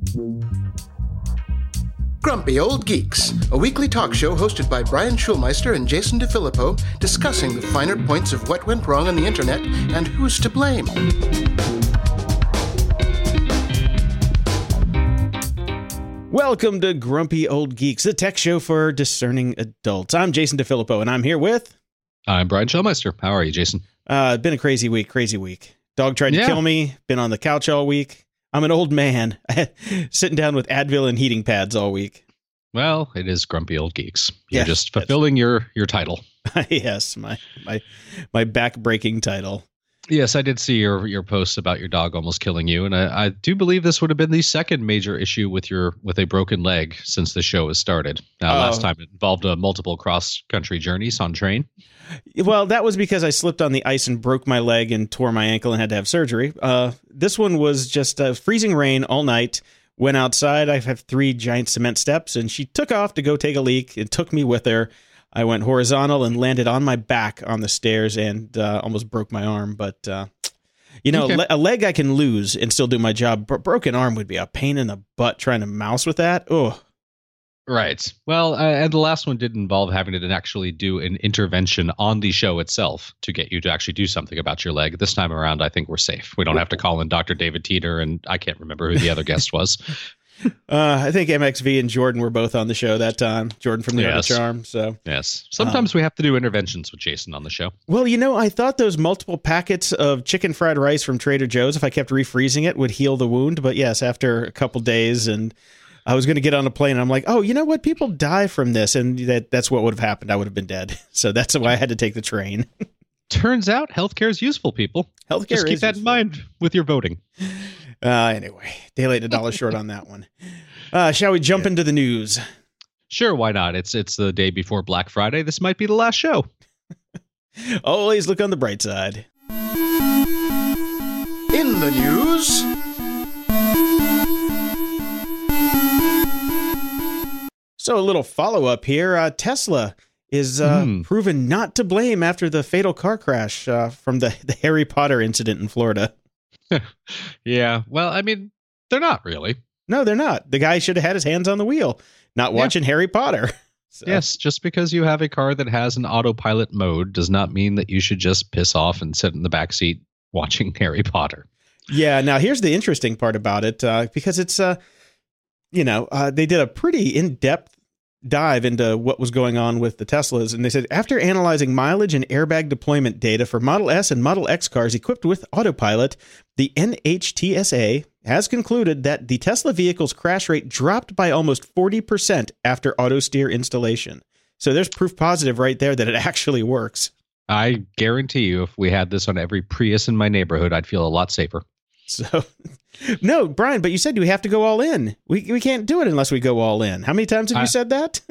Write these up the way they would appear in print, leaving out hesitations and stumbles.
Grumpy Old Geeks, a weekly talk show hosted by Brian Schulmeister and Jason DeFilippo, discussing the finer points of what went wrong on the internet and who's to blame. Welcome to Grumpy Old Geeks, the tech show for discerning adults. I'm Jason DeFilippo, and I'm here with... I'm Brian Schulmeister. How are you, Jason? Been a crazy week. Dog tried to kill me, been on the couch all week. I'm an old man, sitting down with Advil and heating pads all week. Well, it is Grumpy Old Geeks. You're Yes, just fulfilling your title. Yes, my back-breaking title. Yes, I did see your posts about your dog almost killing you, and I do believe this would have been the second major issue with a broken leg since the show has started. Last time it involved a multiple cross-country journeys on train. Well, that was because I slipped on the ice and broke my leg and tore my ankle and had to have surgery. This one was just freezing rain all night. Went outside. I have 3 giant cement steps, and she took off to go take a leak and took me with her. I went horizontal and landed on my back on the stairs and almost broke my arm. But, okay. A leg I can lose and still do my job. Broken arm would be a pain in the butt trying to mouse with that. Oh. Right. Well, and the last one did involve having to actually do an intervention on the show itself to get you to actually do something about your leg. This time around, I think we're safe. We don't have to call in Dr. David Teeter, and I can't remember who the other guest was. I think MXV and Jordan were both on the show that time. Jordan from the Art of Charm. So yes, sometimes we have to do interventions with Jason on the show. Well, I thought those multiple packets of chicken fried rice from Trader Joe's, if I kept refreezing it, would heal the wound. But yes, after a couple days, and I was going to get on a plane, and I'm like, oh, you know what? People die from this, and that's what would have happened. I would have been dead. So that's why I had to take the train. Turns out healthcare is useful, people. Just keep that in mind with your voting. Anyway, day late, $1 short on that one. Shall we jump into the news? Sure, why not? It's the day before Black Friday. This might be the last show. Always look on the bright side. In the news... So a little follow-up here. Tesla is proven not to blame after the fatal car crash from the Harry Potter incident in Florida. Yeah, well, I mean, they're not really. No, they're not. The guy should have had his hands on the wheel, not watching Harry Potter. So. Yes, just because you have a car that has an autopilot mode does not mean that you should just piss off and sit in the back seat watching Harry Potter. Yeah, now here's the interesting part about it, because it's, they did a pretty in-depth dive into what was going on with the Teslas, and they said after analyzing mileage and airbag deployment data for Model S and Model X cars equipped with autopilot, the NHTSA has concluded that the Tesla vehicle's crash rate dropped by almost 40% after auto steer installation. So there's proof positive right there that it actually works. I guarantee you, if we had this on every Prius in my neighborhood, I'd feel a lot safer. So, no, Brian, but you said we have to go all in. We can't do it unless we go all in. How many times have you said that?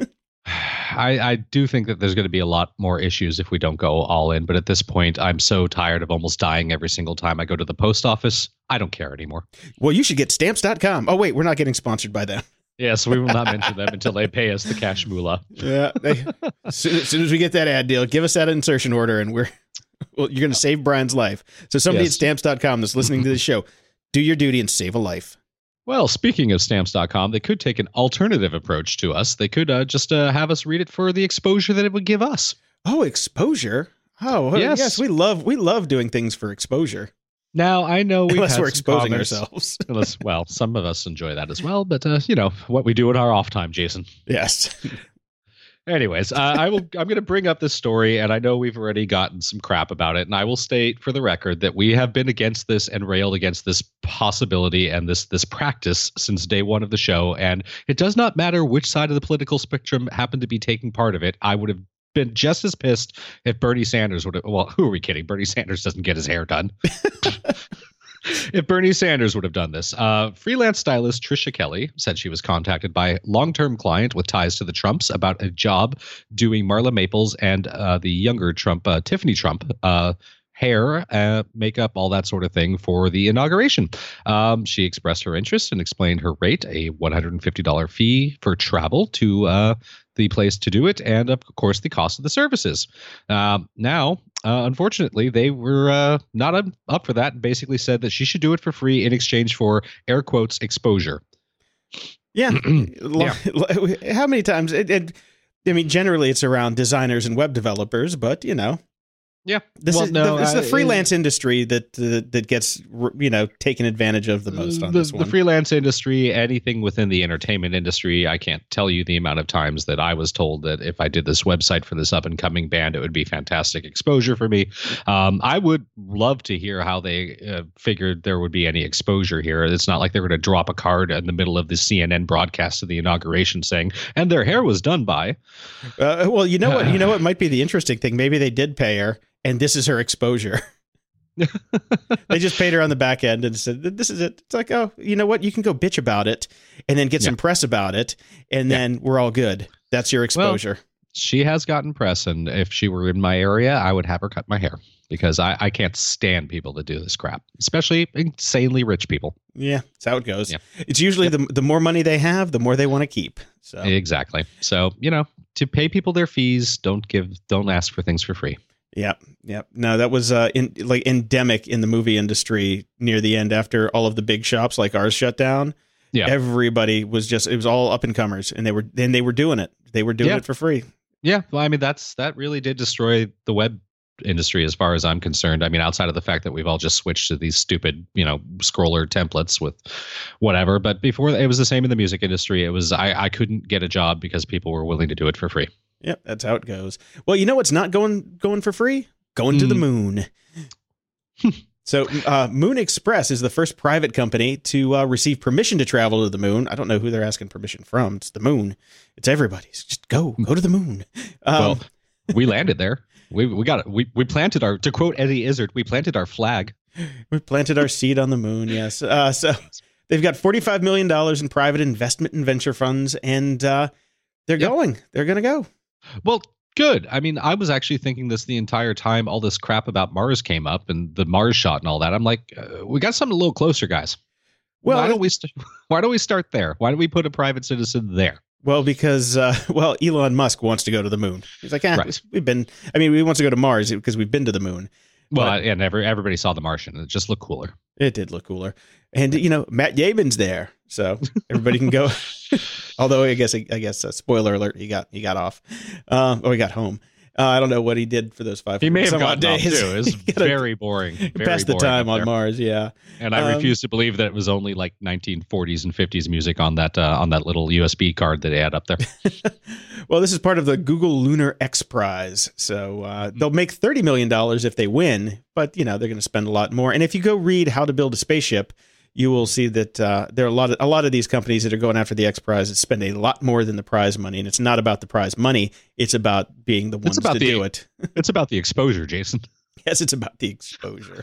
I do think that there's going to be a lot more issues if we don't go all in. But at this point, I'm so tired of almost dying every single time I go to the post office. I don't care anymore. Well, you should get stamps.com. Oh, wait, we're not getting sponsored by them. Yes, we will not mention them until they pay us the cash moolah. Yeah. As soon as we get that ad deal, give us that insertion order and you're going to save Brian's life. So somebody at stamps.com that's listening to this show, do your duty and save a life. Well, speaking of stamps.com, they could take an alternative approach to us. They could just have us read it for the exposure that it would give us. Oh, exposure. Oh, yes. We love doing things for exposure. Now, I know unless we're exposing ourselves. Well, some of us enjoy that as well, but what we do in our off time, Jason. Yes. Anyways, I'm going to bring up this story, and I know we've already gotten some crap about it, and I will state for the record that we have been against this and railed against this possibility and this practice since day one of the show, and it does not matter which side of the political spectrum happened to be taking part of it. I would have been just as pissed if Bernie Sanders would have, well, who are we kidding? Bernie Sanders doesn't get his hair done. If Bernie Sanders would have done this. Freelance stylist Trisha Kelly said she was contacted by a long-term client with ties to the Trumps about a job doing Marla Maples and the younger Trump, Tiffany Trump, hair, makeup, all that sort of thing for the inauguration. She expressed her interest and explained her rate, a $150 fee for travel to the place to do it, and of course the cost of the services. Now, unfortunately, they were not up for that and basically said that she should do it for free in exchange for, air quotes, exposure. Yeah. Yeah. How many times? I mean, generally it's around designers and web developers, but Yeah. This is the freelance industry that gets taken advantage of the most on this one. The freelance industry, anything within the entertainment industry, I can't tell you the amount of times that I was told that if I did this website for this up and coming band, it would be fantastic exposure for me. I would love to hear how they figured there would be any exposure here. It's not like they're going to drop a card in the middle of the CNN broadcast of the inauguration saying, "And their hair was done by." Well, you know what might be the interesting thing. Maybe they did pay her. And this is her exposure. They just paid her on the back end and said, "This is it." It's like, oh, you know what? You can go bitch about it and then get some press about it. And then we're all good. That's your exposure. Well, she has gotten press. And if she were in my area, I would have her cut my hair because I can't stand people that do this crap, especially insanely rich people. Yeah, that's how it goes. Yeah. It's usually the more money they have, the more they want to keep. So exactly. So, to pay people their fees, don't ask for things for free. Yeah. No, that was endemic in the movie industry near the end after all of the big shops like ours shut down. Yeah. Everybody was it was all up and comers and they were doing it. They were doing it for free. Yeah. Well, I mean, that really did destroy the web industry as far as I'm concerned. I mean, outside of the fact that we've all just switched to these stupid, scroller templates with whatever. But before, it was the same in the music industry. It was I couldn't get a job because people were willing to do it for free. Yep, that's how it goes. Well, you know what's not going for free? Going to the moon. So Moon Express is the first private company to receive permission to travel to the moon. I don't know who they're asking permission from. It's the moon. It's everybody's. Just go to the moon. Well, we landed there. We got it. We planted our, to quote Eddie Izzard, we planted our flag. We planted our seed on the moon, yes. So they've got $45 million in private investment and venture funds, and they're going. They're going to go. Well, good. I mean, I was actually thinking this the entire time all this crap about Mars came up and the Mars shot and all that. I'm like, we got something a little closer, guys. Well, why don't we start there? Why don't we put a private citizen there? Well, because Elon Musk wants to go to the moon. He's like, right. He wants to go to Mars because we've been to the moon. Well, and everybody saw The Martian. It just looked cooler. It did look cooler. And, Matt Damon's there. So everybody can go. Although I guess spoiler alert, he got off. He got home. I don't know what he did for those 5 He may have gotten days. Off too. It was very boring. Passed the time on Mars, yeah. And I refuse to believe that it was only like 1940s and 50s music on that little USB card that they had up there. Well, this is part of the Google Lunar X Prize. So they'll make $30 million if they win, but they're going to spend a lot more. And if you go read How to Build a Spaceship, you will see that there are a lot of these companies that are going after the X Prize that spend a lot more than the prize money. And it's not about the prize money. It's about being the ones to do it. It's about the exposure, Jason. Yes, it's about the exposure.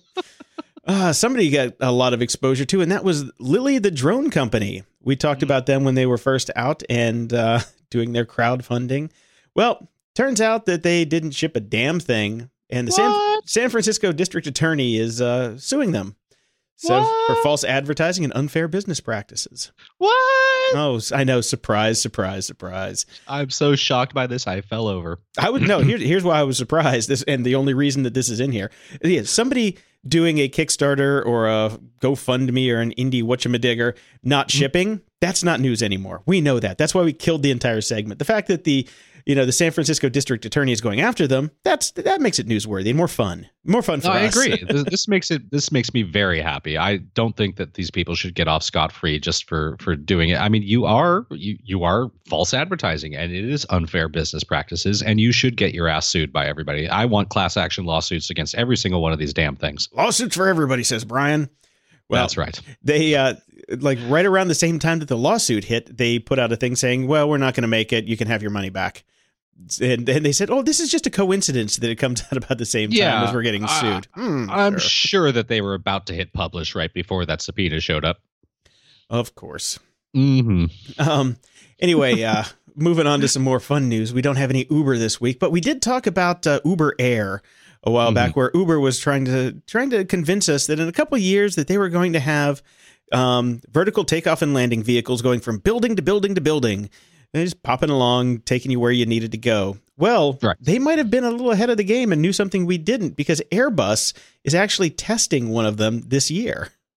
Somebody got a lot of exposure too, and that was Lily the Drone Company. We talked about them when they were first out and doing their crowdfunding. Well, turns out that they didn't ship a damn thing. And the San Francisco District Attorney is suing them. So for false advertising and unfair business practices. What? Oh, I know. Surprise, surprise, surprise. I'm so shocked by this. I fell over. I would know. Here's why I was surprised. And the only reason that this is in here is somebody doing a Kickstarter or a GoFundMe or an indie whatchamadigger not shipping. That's not news anymore. We know that. That's why we killed the entire segment. The fact that the San Francisco District Attorney is going after them, that makes it newsworthy and more fun for us. I agree. This makes me very happy. I don't think that these people should get off scot-free just for doing it. I mean, you are false advertising, and it is unfair business practices, and you should get your ass sued by everybody. I want class action lawsuits against every single one of these damn things. Lawsuits for everybody, says Brian. Well, that's right. They right around the same time that the lawsuit hit, they put out a thing saying, well, we're not going to make it. You can have your money back. And they said, oh, this is just a coincidence that it comes out about the same time as we're getting sued. I'm sure that they were about to hit publish right before that subpoena showed up. Of course. Mm-hmm. Anyway, moving on to some more fun news. We don't have any Uber this week, but we did talk about Uber Air a while back, where Uber was trying to convince us that in a couple of years that they were going to have vertical takeoff and landing vehicles going from building to building to building. They're just popping along, taking you where you needed to go. Well, They might have been a little ahead of the game and knew something we didn't, because Airbus is actually testing one of them this year.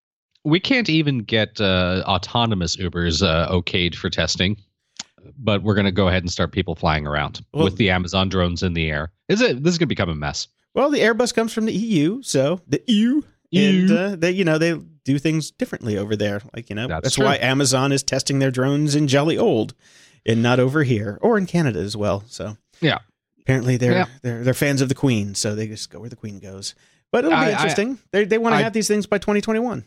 We can't even get autonomous Ubers okayed for testing, but we're going to go ahead and start people flying around with the Amazon drones in the air. This is going to become a mess. Well, the Airbus comes from the EU, so the EU. And they do things differently over there. Like, that's why Amazon is testing their drones in jolly old and not over here or in Canada as well. So yeah, apparently they're fans of the Queen, so they just go where the Queen goes. But it'll be interesting. They want to have these things by 2021.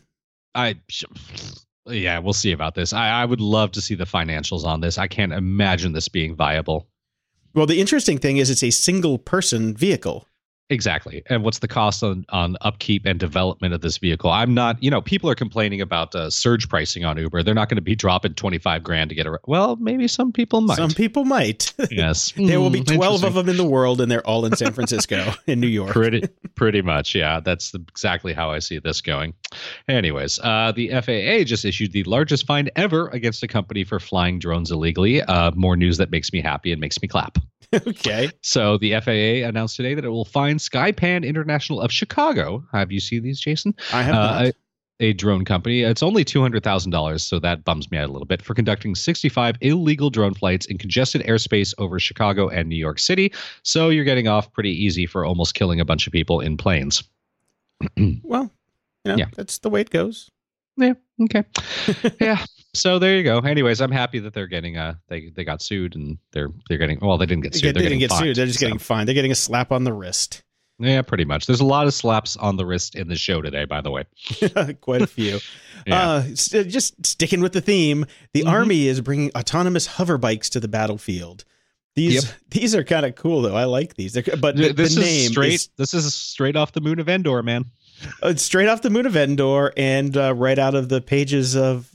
Yeah, we'll see about this. I would love to see the financials on this. I can't imagine this being viable. Well, the interesting thing is it's a single person vehicle. Exactly. And what's the cost on upkeep and development of this vehicle? I'm not, people are complaining about surge pricing on Uber. They're not going to be dropping $25,000 to get a, well, maybe some people might. Some people might. Yes. There will be 12 of them in the world, and they're all in San Francisco, in New York. Pretty much. Yeah. That's exactly how I see this going. Anyways, the FAA just issued the largest fine ever against a company for flying drones illegally. More news that makes me happy and makes me clap. Okay. So the FAA announced today that it will fine Skypan International of Chicago. Have you seen these, Jason? I have not. A drone company. It's only $200,000, so that bums me out a little bit, for conducting 65 illegal drone flights in congested airspace over Chicago and New York City. So you're getting off pretty easy for almost killing a bunch of people in planes. Well, that's the way it goes. Yeah. Okay. Yeah. So there you go. Anyways, I'm happy that they're getting they got sued and they're getting, well, they didn't get sued. They didn't get sued. They're just getting fined. They're getting a slap on the wrist. Yeah, pretty much. There's a lot of slaps on the wrist in the show today, by the way. Quite a few. Just sticking with the theme, the Army is bringing autonomous hover bikes to the battlefield. These are kind of cool, though. I like these. But this is straight off the moon of Endor, man. It's straight off the moon of Endor and right out of the pages of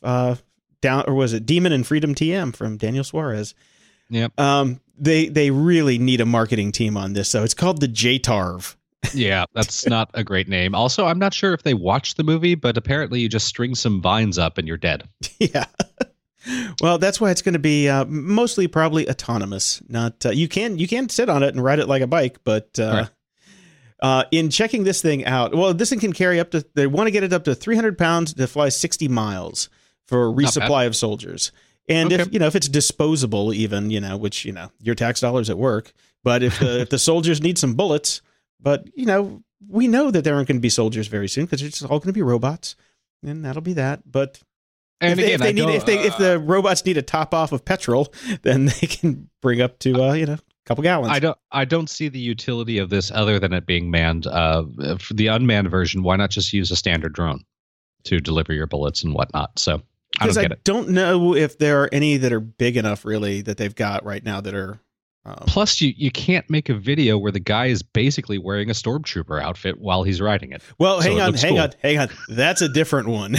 Demon and Freedom TM from Daniel Suarez. Yep. They really need a marketing team on this, so it's called the JTARV. Yeah, that's not a great name. Also, I'm not sure if they watched the movie, but apparently you just string some vines up and you're dead. Yeah. Well, that's why it's going to be mostly probably autonomous. Not you can sit on it and ride it like a bike, but in checking this thing out, well, this thing can carry up to, they want to get it up to 300 pounds to fly 60 miles for resupply of soldiers. And if it's disposable even, which, your tax dollars at work, but if the soldiers need some bullets, but, we know that there aren't going to be soldiers very soon because it's all going to be robots and that'll be that. But if the robots need a top off of petrol, then they can bring up to, a couple gallons. I don't see the utility of this other than it being manned. For the unmanned version, why not just use a standard drone to deliver your bullets and whatnot? So I don't know if there are any that are big enough really that they've got right now that are. Plus, you can't make a video where the guy is basically wearing a stormtrooper outfit while he's riding it. Well, hang on. That's a different one.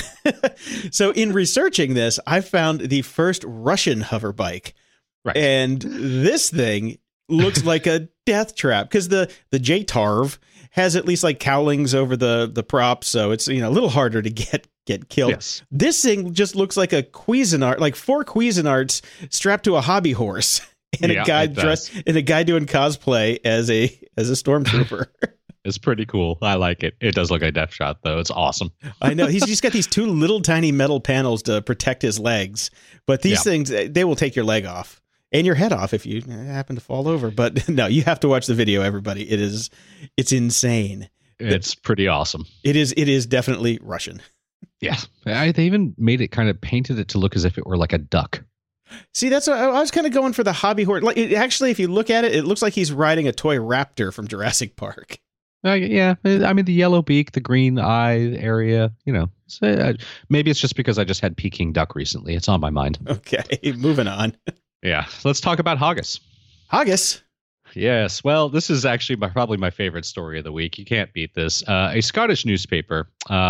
So in researching this, I found the first Russian hover bike. Right. And this thing looks like a death trap because the JTARV has at least like cowlings over the props. So it's, a little harder to get killed. Yes. This thing just looks like a Cuisinart, like 4 Cuisinarts strapped to a hobby horse. And a guy doing cosplay as a stormtrooper. It's pretty cool. I like it. It does look like a death shot, though. It's awesome. I know. He's just got these 2 little tiny metal panels to protect his legs. But these things, they will take your leg off and your head off if you happen to fall over. But no, you have to watch the video, everybody. It's insane. It's pretty awesome. It is definitely Russian. Yeah. They even painted it to look as if it were like a duck. See, that's what I was kind of going for the hobby horse. Like, actually, if you look at it, it looks like he's riding a toy raptor from Jurassic Park. Yeah, I mean the yellow beak, the green eye area. So, maybe it's just because I just had Peking duck recently. It's on my mind. Okay, moving on. Yeah, let's talk about Haggis. Haggis. Yes, well, this is actually probably my favorite story of the week. You can't beat this. A Scottish newspaper,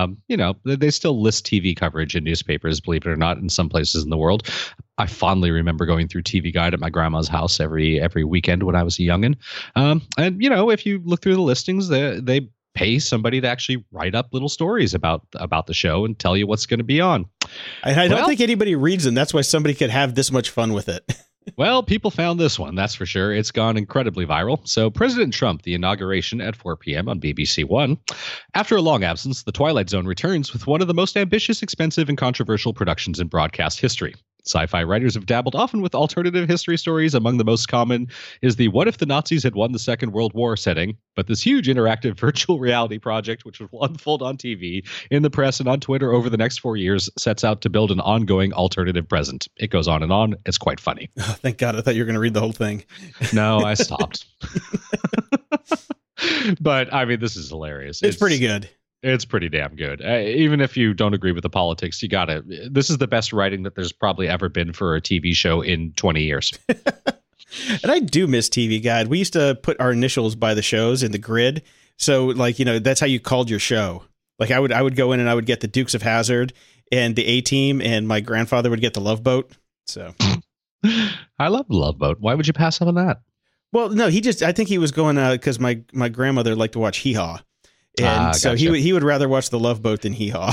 they still list TV coverage in newspapers, believe it or not, in some places in the world. I fondly remember going through TV Guide at my grandma's house every weekend when I was a youngin'. And, if you look through the listings, they pay somebody to actually write up little stories about the show and tell you what's going to be on. I don't think anybody reads them. That's why somebody could have this much fun with it. Well, people found this one, that's for sure. It's gone incredibly viral. So, President Trump, the inauguration at 4 p.m. on BBC One. After a long absence, The Twilight Zone returns with one of the most ambitious, expensive, and controversial productions in broadcast history. Sci-fi writers have dabbled often with alternative history stories. Among the most common is the what if the Nazis had won the Second World War setting. But this huge interactive virtual reality project, which will unfold on TV, in the press, and on Twitter over the next 4 years, sets out to build an ongoing alternative present. It goes on and on. It's quite funny. Oh, thank God. I thought you were going to read the whole thing. No, I stopped. But, I mean, this is hilarious. It's pretty good. It's pretty damn good. Even if you don't agree with the politics, you got it. This is the best writing that there's probably ever been for a TV show in 20 years. And I do miss TV Guide. We used to put our initials by the shows in the grid. So, like, that's how you called your show. Like, I would go in and I would get the Dukes of Hazzard and the A-Team, and my grandfather would get the Love Boat. So I love the Love Boat. Why would you pass up on that? Well, no, I think he was going because my grandmother liked to watch Hee Haw. And so gotcha. he would rather watch the Love Boat than Hee Haw.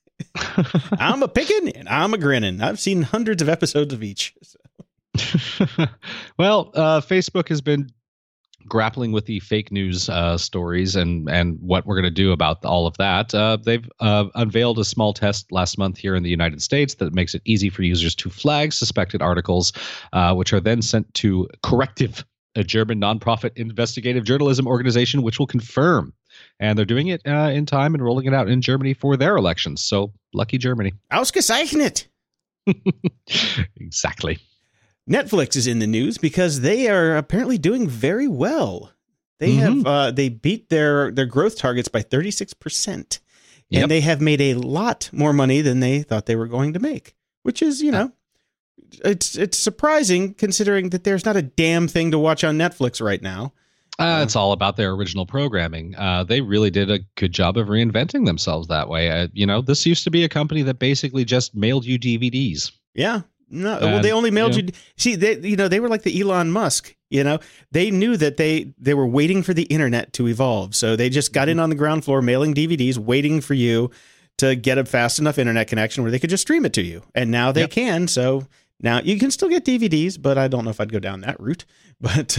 I'm a picking and I'm a grinning. I've seen hundreds of episodes of each. So. Well, Facebook has been grappling with the fake news stories and what we're going to do about all of that. They've unveiled a small test last month here in the United States that makes it easy for users to flag suspected articles, which are then sent to Corrective, a German nonprofit investigative journalism organization, which will confirm. And they're doing it in time and rolling it out in Germany for their elections. So lucky Germany. Ausgezeichnet. Exactly. Netflix is in the news because they are apparently doing very well. They have they beat their growth targets by 36%. And they have made a lot more money than they thought they were going to make, which is, it's surprising considering that there's not a damn thing to watch on Netflix right now. It's all about their original programming. They really did a good job of reinventing themselves that way. This used to be a company that basically just mailed you DVDs. Yeah. No, well, they only mailed you. See, they were like the Elon Musk. They knew that they were waiting for the internet to evolve. So they just got in on the ground floor, mailing DVDs, waiting for you to get a fast enough internet connection where they could just stream it to you. And now they can. So now you can still get DVDs, but I don't know if I'd go down that route. But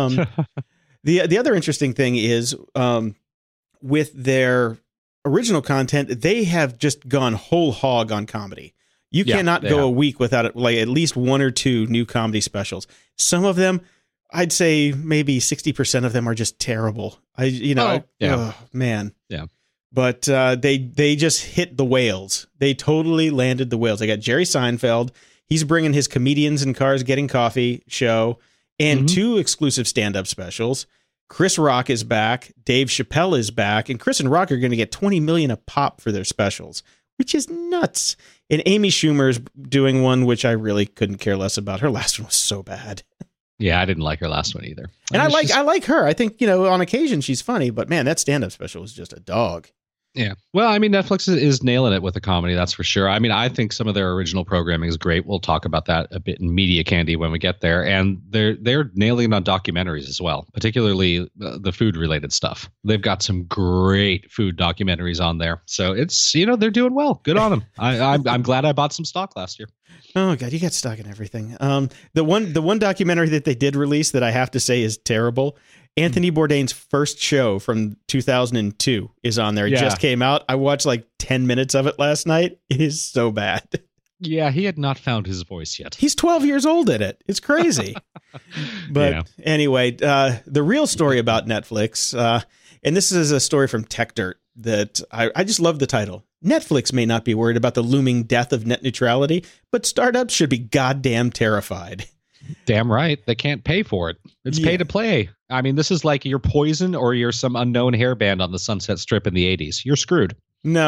the other interesting thing is with their original content, they have just gone whole hog on comedy. You cannot go a week without at least one or two new comedy specials. Some of them, I'd say maybe 60% of them are just terrible. Oh, man. Yeah. But they just hit the whales. They totally landed the whales. They got Jerry Seinfeld. He's bringing his Comedians in Cars Getting Coffee show and two exclusive stand-up specials. Chris Rock is back. Dave Chappelle is back. And Chris and Rock are going to get $20 million a pop for their specials, which is nuts. And Amy Schumer's doing one, which I really couldn't care less about. Her last one was so bad. Yeah, I didn't like her last one either. And I like her. I think, on occasion she's funny, but man, that stand-up special is just a dog. Yeah. Well, I mean, Netflix is nailing it with the comedy, that's for sure. I mean, I think some of their original programming is great. We'll talk about that a bit in Media Candy when we get there. And they're nailing it on documentaries as well, particularly the food-related stuff. They've got some great food documentaries on there. So it's, they're doing well. Good on them. I'm glad I bought some stock last year. Oh God, you got stock in everything. The one documentary that they did release that I have to say is terrible. Anthony Bourdain's first show from 2002 is on there. It just came out. I watched like 10 minutes of it last night. It is so bad. Yeah, he had not found his voice yet. He's 12 years old at it. It's crazy. But anyway, the real story about Netflix, and this is a story from TechDirt that I just love the title. Netflix may not be worried about the looming death of net neutrality, but startups should be goddamn terrified. Damn right. They can't pay for it. It's pay to play. I mean, this is like you're Poison or you're some unknown hair band on the Sunset Strip in the 80s. You're screwed. No,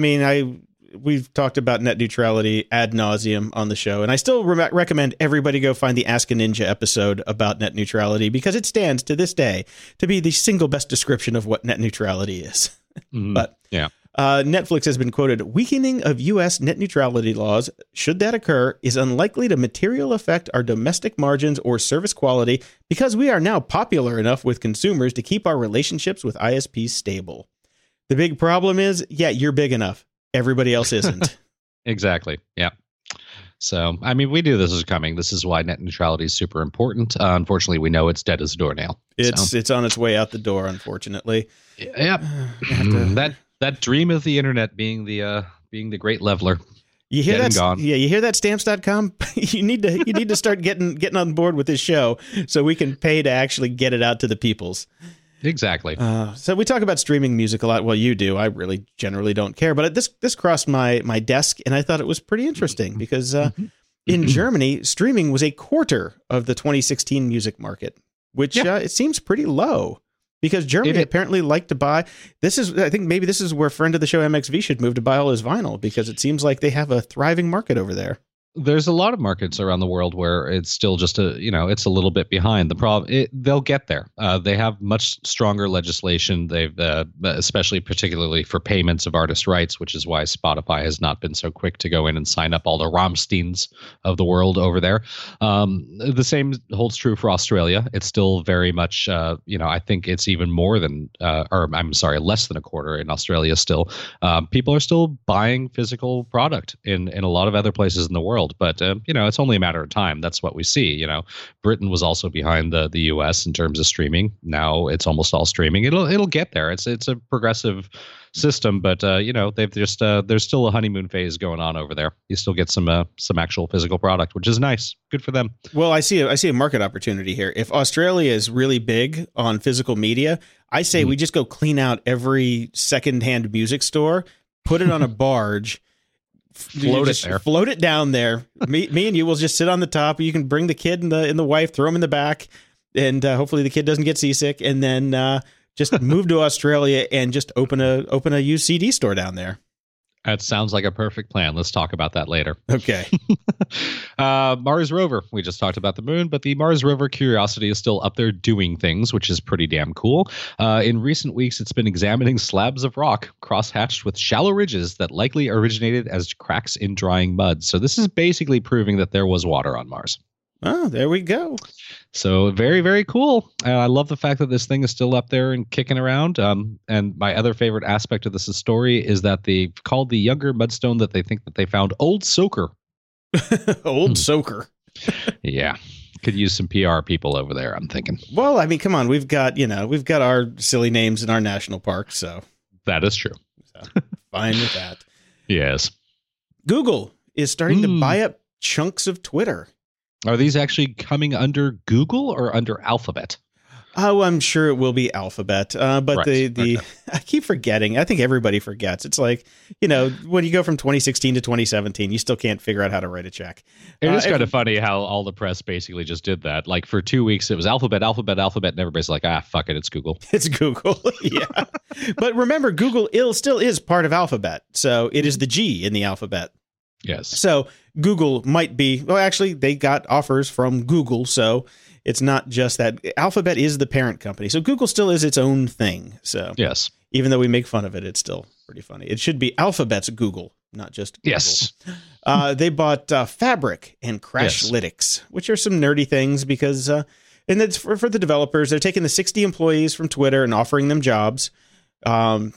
we've talked about net neutrality ad nauseum on the show, and I still recommend everybody go find the Ask a Ninja episode about net neutrality because it stands to this day to be the single best description of what net neutrality is. But Netflix has been quoted, weakening of U.S. net neutrality laws, should that occur, is unlikely to materially affect our domestic margins or service quality because we are now popular enough with consumers to keep our relationships with ISPs stable. The big problem is, you're big enough. Everybody else isn't. Exactly. Yeah. So, I mean, we knew this was coming. This is why net neutrality is super important. Unfortunately, we know it's dead as a doornail. It's on its way out the door, unfortunately. Yep. That dream of the internet being the great leveler. You hear that? Yeah, you hear that? Stamps.com. you need to start getting on board with this show so we can pay to actually get it out to the peoples. Exactly. So we talk about streaming music a lot. Well, you do. I really generally don't care. But this crossed my desk, and I thought it was pretty interesting because in Germany, streaming was a quarter of the 2016 music market, which it seems pretty low because Germany apparently liked to buy. I think maybe this is where friend of the show MXV should move to buy all his vinyl because it seems like they have a thriving market over there. There's a lot of markets around the world where it's still just it's a little bit behind. The problem, they'll get there. They have much stronger legislation. They've, especially particularly for payments of artist rights, which is why Spotify has not been so quick to go in and sign up all the Rammsteins of the world over there. The same holds true for Australia. It's still very much, I think it's even more than, less than a quarter in Australia still. People are still buying physical product in a lot of other places in the world. But, it's only a matter of time. That's what we see. Britain was also behind the U.S. in terms of streaming. Now it's almost all streaming. It'll get there. It's a progressive system, but, they've just there's still a honeymoon phase going on over there. You still get some actual physical product, which is nice. Good for them. Well, I see a market opportunity here. If Australia is really big on physical media, I say we just go clean out every secondhand music store, put it on a barge, float it down there. Me and you will just sit on the top. You can bring the kid and the wife, throw them in the back, and hopefully the kid doesn't get seasick. And then just move to Australia and just open a used CD store down there. That sounds like a perfect plan. Let's talk about that later. Okay. Mars rover. We just talked about the moon, but the Mars rover Curiosity is still up there doing things, which is pretty damn cool. In recent weeks, it's been examining slabs of rock cross-hatched with shallow ridges that likely originated as cracks in drying mud. So this is basically proving that there was water on Mars. Oh, there we go. So very, very cool. I love the fact that this thing is still up there and kicking around. And my other favorite aspect of this story is that they called the younger mudstone that they think that they found Old Soaker. Old Soaker. Yeah. Could use some PR people over there, I'm thinking. Well, I mean, come on. We've got our silly names in our national parks. So that is true. So, fine with that. Yes. Google is starting to buy up chunks of Twitter. Are these actually coming under Google or under Alphabet? Oh, I'm sure it will be Alphabet. But right. I keep forgetting. I think everybody forgets. It's like, when you go from 2016 to 2017, you still can't figure out how to write a check. It is kind of funny how all the press basically just did that. Like for 2 weeks, it was Alphabet, Alphabet, Alphabet, and everybody's like, fuck it, it's Google. It's Google, yeah. But remember, Google still is part of Alphabet. So it is the G in the alphabet. Yes. So Google might be, well, actually, they got offers from Google, so it's not just that. Alphabet is the parent company, so Google still is its own thing. So yes, even though we make fun of it, it's still pretty funny. It should be Alphabet's Google, not just Google. Yes. They bought Fabric and Crashlytics, which are some nerdy things because, and it's for the developers. They're taking the 60 employees from Twitter and offering them jobs. And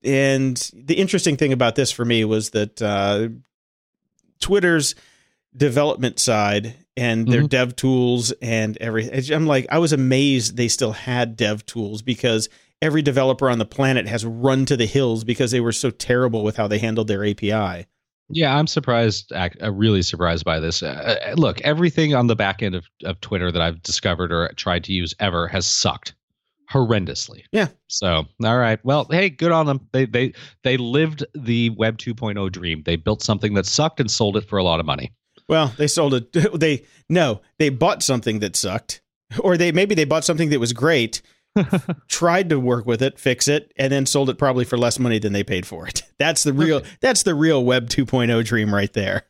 the interesting thing about this for me was that Twitter's development side and their dev tools and everything. I'm like, I was amazed they still had dev tools because every developer on the planet has run to the hills because they were so terrible with how they handled their API. Yeah, I'm surprised, really surprised by this. Look, everything on the back end of Twitter that I've discovered or tried to use ever has sucked horrendously. Yeah. So, all right. Well, hey, good on them. They lived the Web 2.0 dream. They built something that sucked and sold it for a lot of money. Well, they sold it. They bought something that sucked, or they bought something that was great, tried to work with it, fix it, and then sold it probably for less money than they paid for it. That's the real Web 2.0 dream right there.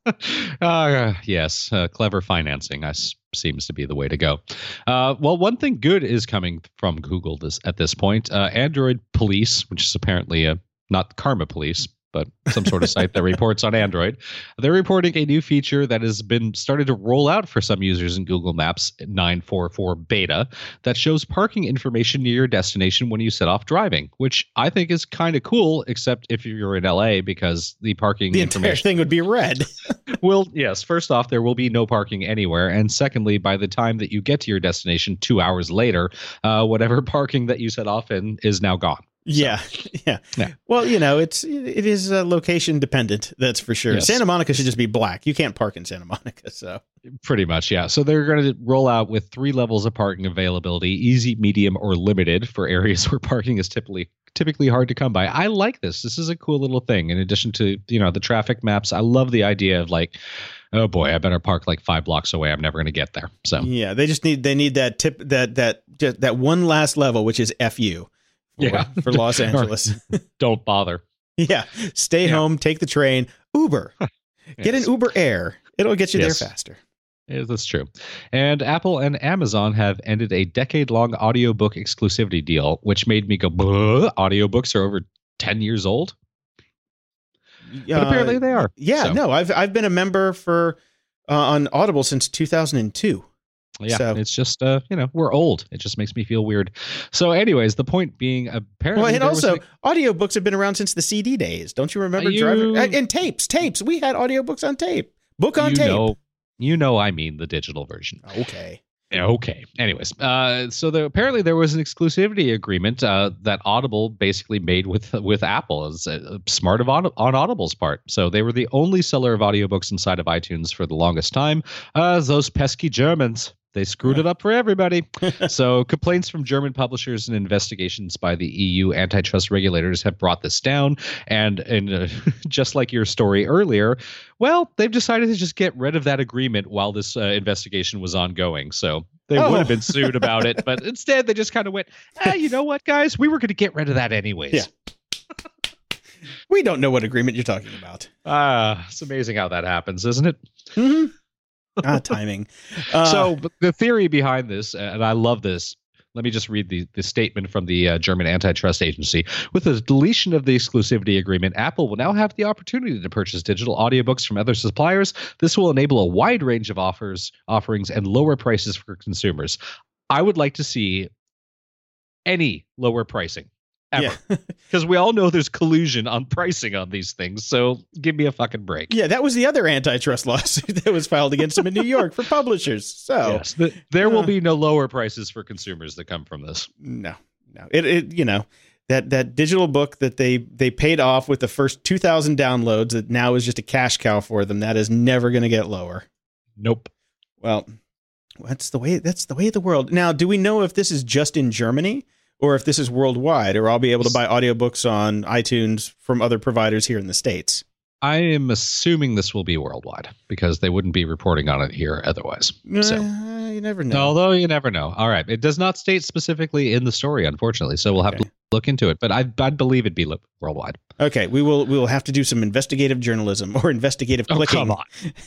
Yes, clever financing seems to be the way to go. Well, one thing good is coming from Google at this point. Android Police, which is apparently not Karma Police, but some sort of site that reports on Android. They're reporting a new feature that has been started to roll out for some users in Google Maps 944 beta that shows parking information near your destination when you set off driving, which I think is kind of cool, except if you're in LA, because the parking entire thing would be red. Well, yes, first off, there will be no parking anywhere. And secondly, by the time that you get to your destination 2 hours later, whatever parking that you set off in is now gone. Yeah. Well, it is location dependent. That's for sure. Yes. Santa Monica should just be black. You can't park in Santa Monica. So pretty much, yeah. So they're going to roll out with 3 levels of parking availability: easy, medium, or limited for areas where parking is typically hard to come by. I like this. This is a cool little thing. In addition to the traffic maps, I love the idea of like, oh boy, I better park like 5 blocks away. I'm never going to get there. So yeah, they need that tip that one last level, which is FU. For Los Angeles. Don't bother. Yeah. Stay home, take the train, Uber. Get an Uber Air. It'll get you there faster. Yeah, that's true. And Apple and Amazon have ended a decade-long audiobook exclusivity deal, which made me go, audiobooks are over 10 years old? But apparently they are. Yeah, so. No, I've been a member on Audible since 2002. Yeah, so. It's just, we're old. It just makes me feel weird. So anyways, the point being, apparently... Well, and also, audiobooks have been around since the CD days. Don't you remember driving? And tapes. We had audiobooks on tape. Book on tape. I mean the digital version. Okay. Anyways, so apparently there was an exclusivity agreement that Audible basically made with Apple, as smart on Audible's part. So they were the only seller of audiobooks inside of iTunes for the longest time. Those pesky Germans. They screwed it up for everybody. So complaints from German publishers and investigations by the EU antitrust regulators have brought this down. And just like your story earlier, well, they've decided to just get rid of that agreement while this investigation was ongoing. So they would have been sued about it. But instead, they just kind of went, you know what, guys? We were going to get rid of that anyways. Yeah. We don't know what agreement you're talking about. It's amazing how that happens, isn't it? Mm-hmm. Timing. So the theory behind this, and I love this. Let me just read the statement from the German antitrust agency. With the deletion of the exclusivity agreement, Apple will now have the opportunity to purchase digital audiobooks from other suppliers. This will enable a wide range of offerings and lower prices for consumers. I would like to see any lower pricing. Ever. Because we all know there's collusion on pricing on these things. So give me a fucking break. Yeah, that was the other antitrust lawsuit that was filed against them in New York for publishers. So yes, there will be no lower prices for consumers that come from this. No. It that digital book that they paid off with the first 2,000 downloads that now is just a cash cow for them. That is never going to get lower. Nope. Well, that's the way of the world. Now, do we know if this is just in Germany? Or if this is worldwide, or I'll be able to buy audiobooks on iTunes from other providers here in the States. I am assuming this will be worldwide because they wouldn't be reporting on it here otherwise. So you never know. Although you never know. All right. It does not state specifically in the story, unfortunately. So we'll have to look into it. But I'd believe it'd be worldwide. Okay. We will have to do some investigative journalism or investigative clicking. Come on.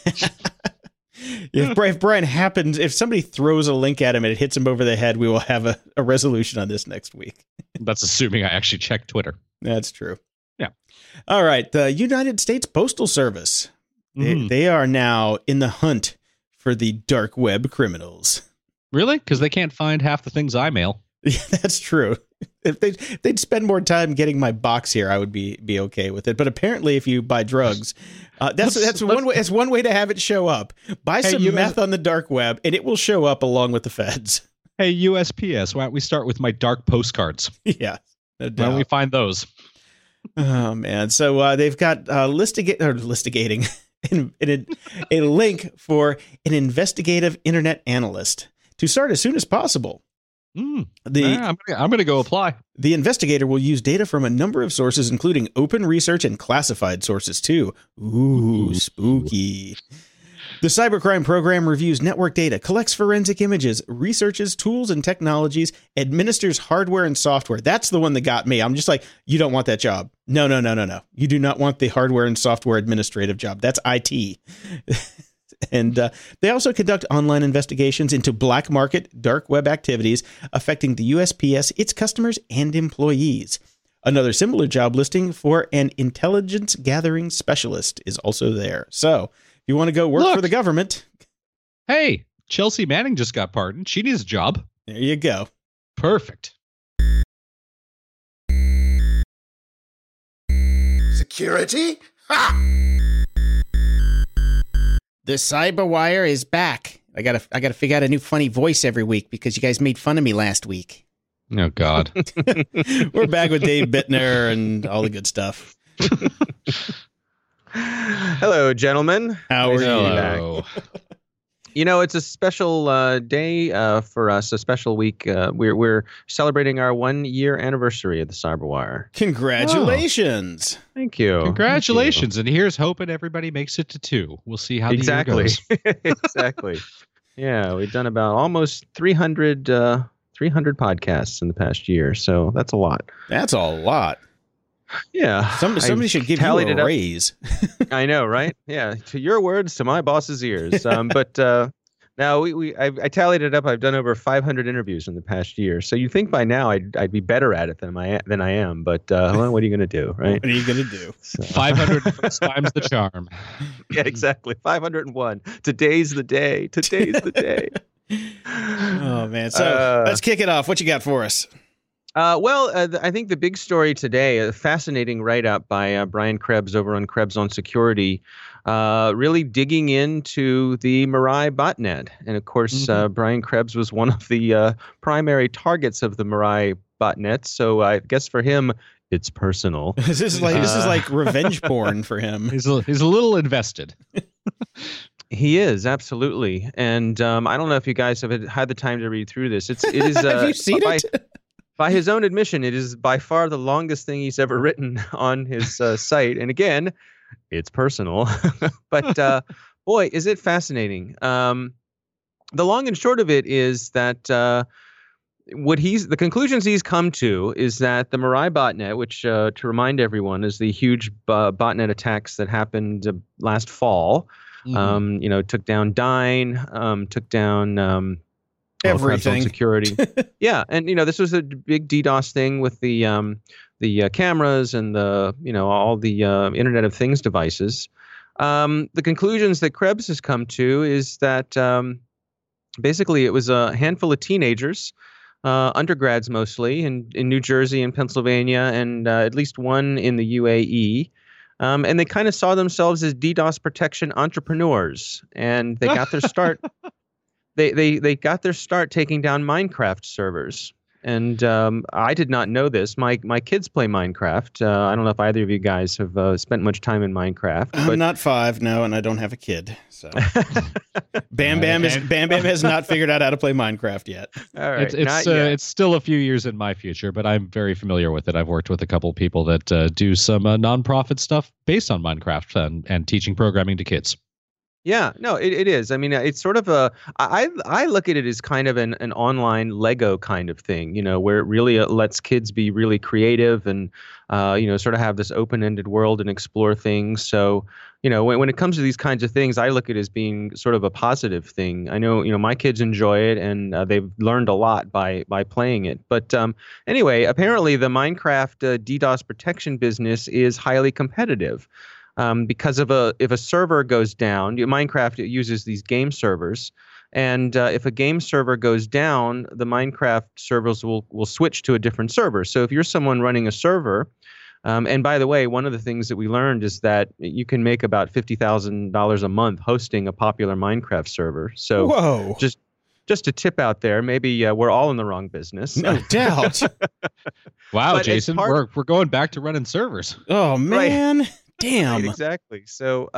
If somebody throws a link at him and it hits him over the head, we will have a resolution on this next week. That's assuming I actually check Twitter. That's true. Yeah. All right. The United States Postal Service. They are now in the hunt for the dark web criminals. Really? Because they can't find half the things I mail. Yeah, that's true. If they'd spend more time getting my box here, I would be okay with it. But apparently, if you buy drugs, that's one way. It's one way to have it show up. Buy some meth on the dark web, and it will show up along with the feds. Hey, USPS, why don't we start with my dark postcards? Yeah, no doubt. Why don't we find those? Oh man! So they've got listigating a link for an investigative internet analyst to start as soon as possible. I'm going to go apply. The investigator will use data from a number of sources, including open research and classified sources, too. Ooh, spooky. The cybercrime program reviews network data, collects forensic images, researches tools and technologies, administers hardware and software. That's the one that got me. I'm just like, you don't want that job. No. You do not want the hardware and software administrative job. That's IT. And they also conduct online investigations into black market, dark web activities affecting the USPS, its customers, and employees. Another similar job listing for an intelligence gathering specialist is also there. So if you want to go work for the government. Hey, Chelsea Manning just got pardoned. She needs a job. There you go. Perfect. Security? Ha! The Cyberwire is back. I gotta figure out a new funny voice every week because you guys made fun of me last week. Oh, God. We're back with Dave Bittner and all the good stuff. Hello, gentlemen. How are you? Hello. You know, it's a special day for us, a special week. We're celebrating our 1-year anniversary of the Cyberwire. Congratulations. Thank you. Congratulations. And here's hoping everybody makes it to 2. We'll see how the year goes. Exactly. Yeah, we've done about almost 300 podcasts in the past year, so that's a lot. That's a lot. Yeah. Somebody should give you a raise. I know, right? Yeah. To your words, to my boss's ears. But now I tallied it up. I've done over 500 interviews in the past year. So you think by now I'd be better at it than I am. But well, what are you going to do, right? What are you going to do? So. 500 times the charm. Yeah, exactly. 501. Today's the day. Today's the day. Oh, man. So let's kick it off. What you got for us? I think the big story today, a fascinating write-up by Brian Krebs over on Krebs on Security, really digging into the Mirai botnet. And of course, Brian Krebs was one of the primary targets of the Mirai botnet. So I guess for him, it's personal. This is like revenge porn for him. He's a little invested. He is, absolutely. And I don't know if you guys have had the time to read through this. It is. Have you seen it? By his own admission, it is by far the longest thing he's ever written on his site. And again, it's personal. But boy, is it fascinating. The long and short of it is that the conclusions he's come to is that the Mirai botnet, which to remind everyone is the huge botnet attacks that happened last fall, took down Dyn, took down everything. Security. Yeah, and this was a big DDoS thing with the cameras and the all the Internet of Things devices. The conclusions that Krebs has come to is that basically it was a handful of teenagers, undergrads mostly, in New Jersey and Pennsylvania, and at least one in the UAE. And they kind of saw themselves as DDoS protection entrepreneurs, and they got their start. They got their start taking down Minecraft servers. And I did not know this. My kids play Minecraft. I don't know if either of you guys have spent much time in Minecraft. But... I'm not 5, no, and I don't have a kid. So Bam Bam has not figured out how to play Minecraft yet. All right, it's still a few years in my future, but I'm very familiar with it. I've worked with a couple people that do some nonprofit stuff based on Minecraft and teaching programming to kids. Yeah, no, it is. I mean, it's sort of I look at it as kind of an online Lego kind of thing, where it really lets kids be really creative and, sort of have this open-ended world and explore things. So, when it comes to these kinds of things, I look at it as being sort of a positive thing. I know, my kids enjoy it and they've learned a lot by playing it. But anyway, apparently the Minecraft DDoS protection business is highly competitive. Because if a server goes down, Minecraft uses these game servers, and if a game server goes down, the Minecraft servers will switch to a different server. So if you're someone running a server, and by the way, one of the things that we learned is that you can make about $50,000 a month hosting a popular Minecraft server. So whoa. Just a tip out there, maybe we're all in the wrong business. No doubt. Wow, but Jason, we're going back to running servers. Oh man. Right. Damn. Right, exactly. So,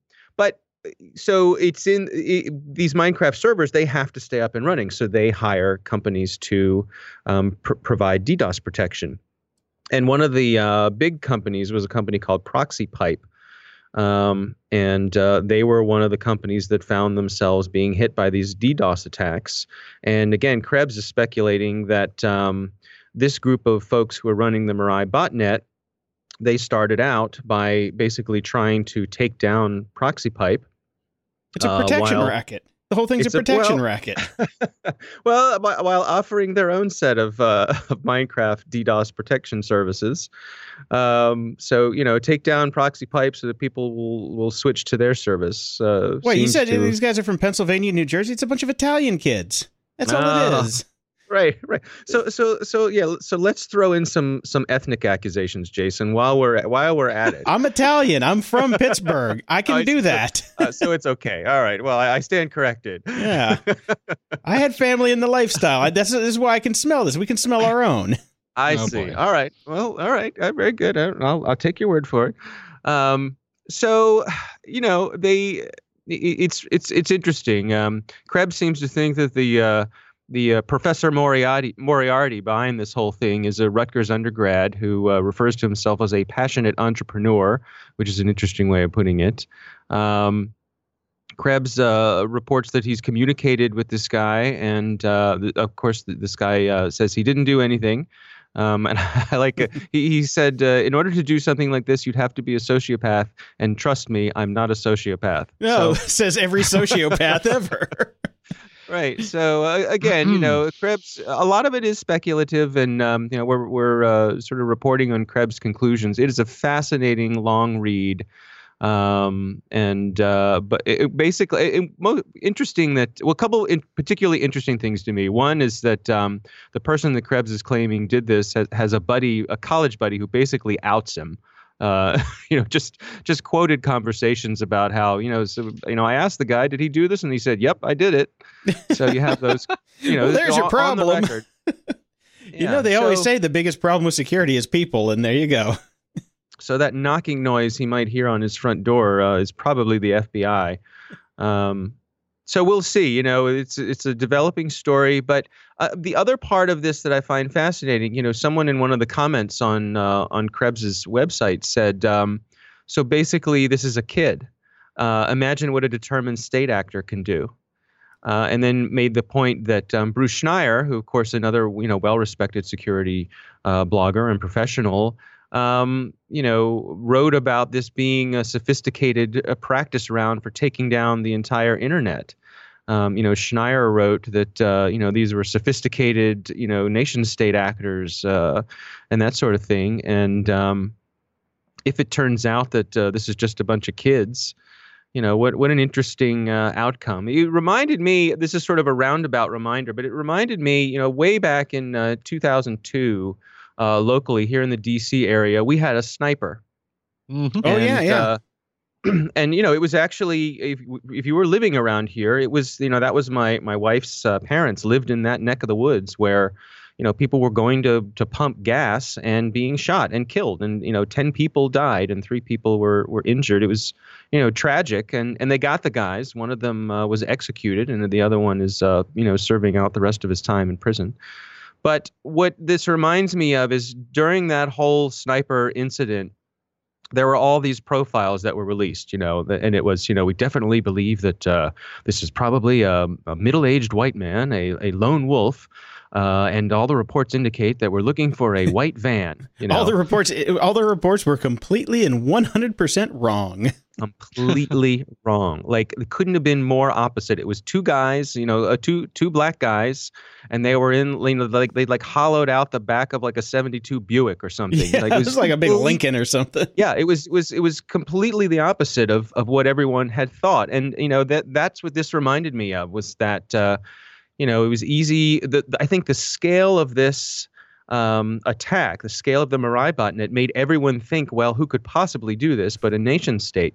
so it's in these Minecraft servers, they have to stay up and running. So they hire companies to provide DDoS protection. And one of the big companies was a company called ProxyPipe. And they were one of the companies that found themselves being hit by these DDoS attacks. And again, Krebs is speculating that this group of folks who are running the Mirai botnet, they started out by basically trying to take down ProxyPipe. It's a protection racket. The whole thing's a protection racket. Well, while offering their own set of Minecraft DDoS protection services. So, take down proxy pipes so that people will switch to their service. Wait, you said these guys are from Pennsylvania, New Jersey? It's a bunch of Italian kids. That's all it is. Right. So let's throw in some ethnic accusations, Jason, while we're at it. I'm Italian. I'm from Pittsburgh. I can do that. So it's okay. All right. Well, I stand corrected. Yeah. I had family in the lifestyle. This is why I can smell this. We can smell our own. I see. Boy. All right. Well, all right. Very good. I'll take your word for it. So, it's interesting. Krebs seems to think that the Professor Moriarty behind this whole thing is a Rutgers undergrad who refers to himself as a passionate entrepreneur, which is an interesting way of putting it. Krebs reports that he's communicated with this guy, and of course, this guy says he didn't do anything. And I like it. He said, in order to do something like this, you'd have to be a sociopath. And trust me, I'm not a sociopath. No, says every sociopath ever. Right. So again, Krebs, a lot of it is speculative, and we're sort of reporting on Krebs' conclusions. It is a fascinating long read, but interesting that a couple particularly interesting things to me. One is that the person that Krebs is claiming did this has a college buddy who basically outs him. Just quoted conversations about how, I asked the guy, did he do this? And he said, yep, I did it. So you have those, well, there's your problem. On the record. They always say the biggest problem with security is people, and there you go. So that knocking noise he might hear on his front door is probably the FBI. So we'll see. It's a developing story. But the other part of this that I find fascinating, someone in one of the comments on Krebs's website said, so basically this is a kid. Imagine what a determined state actor can do. And then made the point that Bruce Schneier, who of course another well-respected security blogger and professional, wrote about this being a sophisticated practice round for taking down the entire internet. Schneier wrote that, these were sophisticated, nation state actors and that sort of thing. And if it turns out that this is just a bunch of kids, what an interesting outcome. It reminded me, this is sort of a roundabout reminder, but it reminded me, way back in 2002, locally here in the D.C. area, we had a sniper. Mm-hmm. Yeah. And, it was actually, if you were living around here, it was, that was my wife's parents lived in that neck of the woods where, people were going to pump gas and being shot and killed. And, 10 people died and 3 people were injured. It was, tragic. And they got the guys. One of them was executed and the other one is, serving out the rest of his time in prison. But what this reminds me of is during that whole sniper incident, there were all these profiles that were released, and it was, we definitely believe that this is probably a middle-aged white man, a lone wolf, and all the reports indicate that we're looking for a white van. All the reports were completely and 100% wrong. Completely wrong. Like it couldn't have been more opposite. It was 2 guys, two black guys, and they were in, they hollowed out the back of like a 72 Buick or something. Yeah, it was like a big Lincoln or something. Yeah, it was completely the opposite of what everyone had thought. And that's what this reminded me of, was that it was easy. I think the scale of this attack, the scale of the Mirai botnet, made everyone think, well, who could possibly do this but a nation state?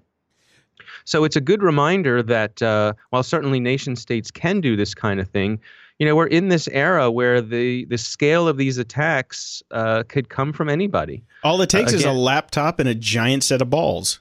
So it's a good reminder that while certainly nation states can do this kind of thing, we're in this era where the scale of these attacks could come from anybody. All it takes is a laptop and a giant set of balls.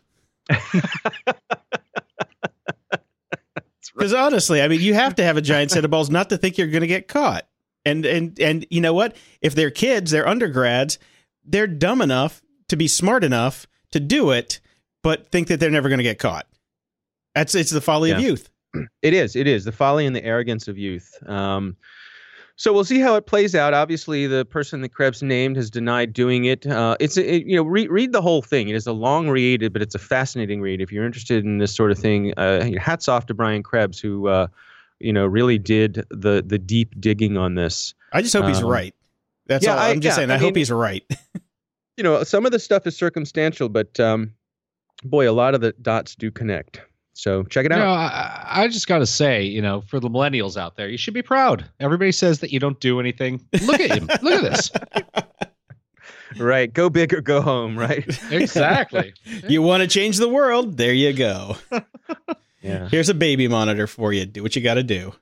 Because honestly, I mean, you have to have a giant set of balls not to think you're going to get caught. And you know what? If they're kids, they're undergrads, they're dumb enough to be smart enough to do it, but think that they're never going to get caught. It's the folly of youth. It is the folly and the arrogance of youth. So we'll see how it plays out. Obviously, the person that Krebs named has denied doing it. Read the whole thing. It is a long read, but it's a fascinating read. If you're interested in this sort of thing, hats off to Brian Krebs, who really did the deep digging on this. I just hope he's right. That's all. I'm just saying. I hope he's right. Some of the stuff is circumstantial, but boy, a lot of the dots do connect. So check it out. I just got to say, for the millennials out there, you should be proud. Everybody says that you don't do anything. Look at him. Look at this. Right. Go big or go home, right? Exactly. You want to change the world? There you go. Yeah. Here's a baby monitor for you. Do what you got to do.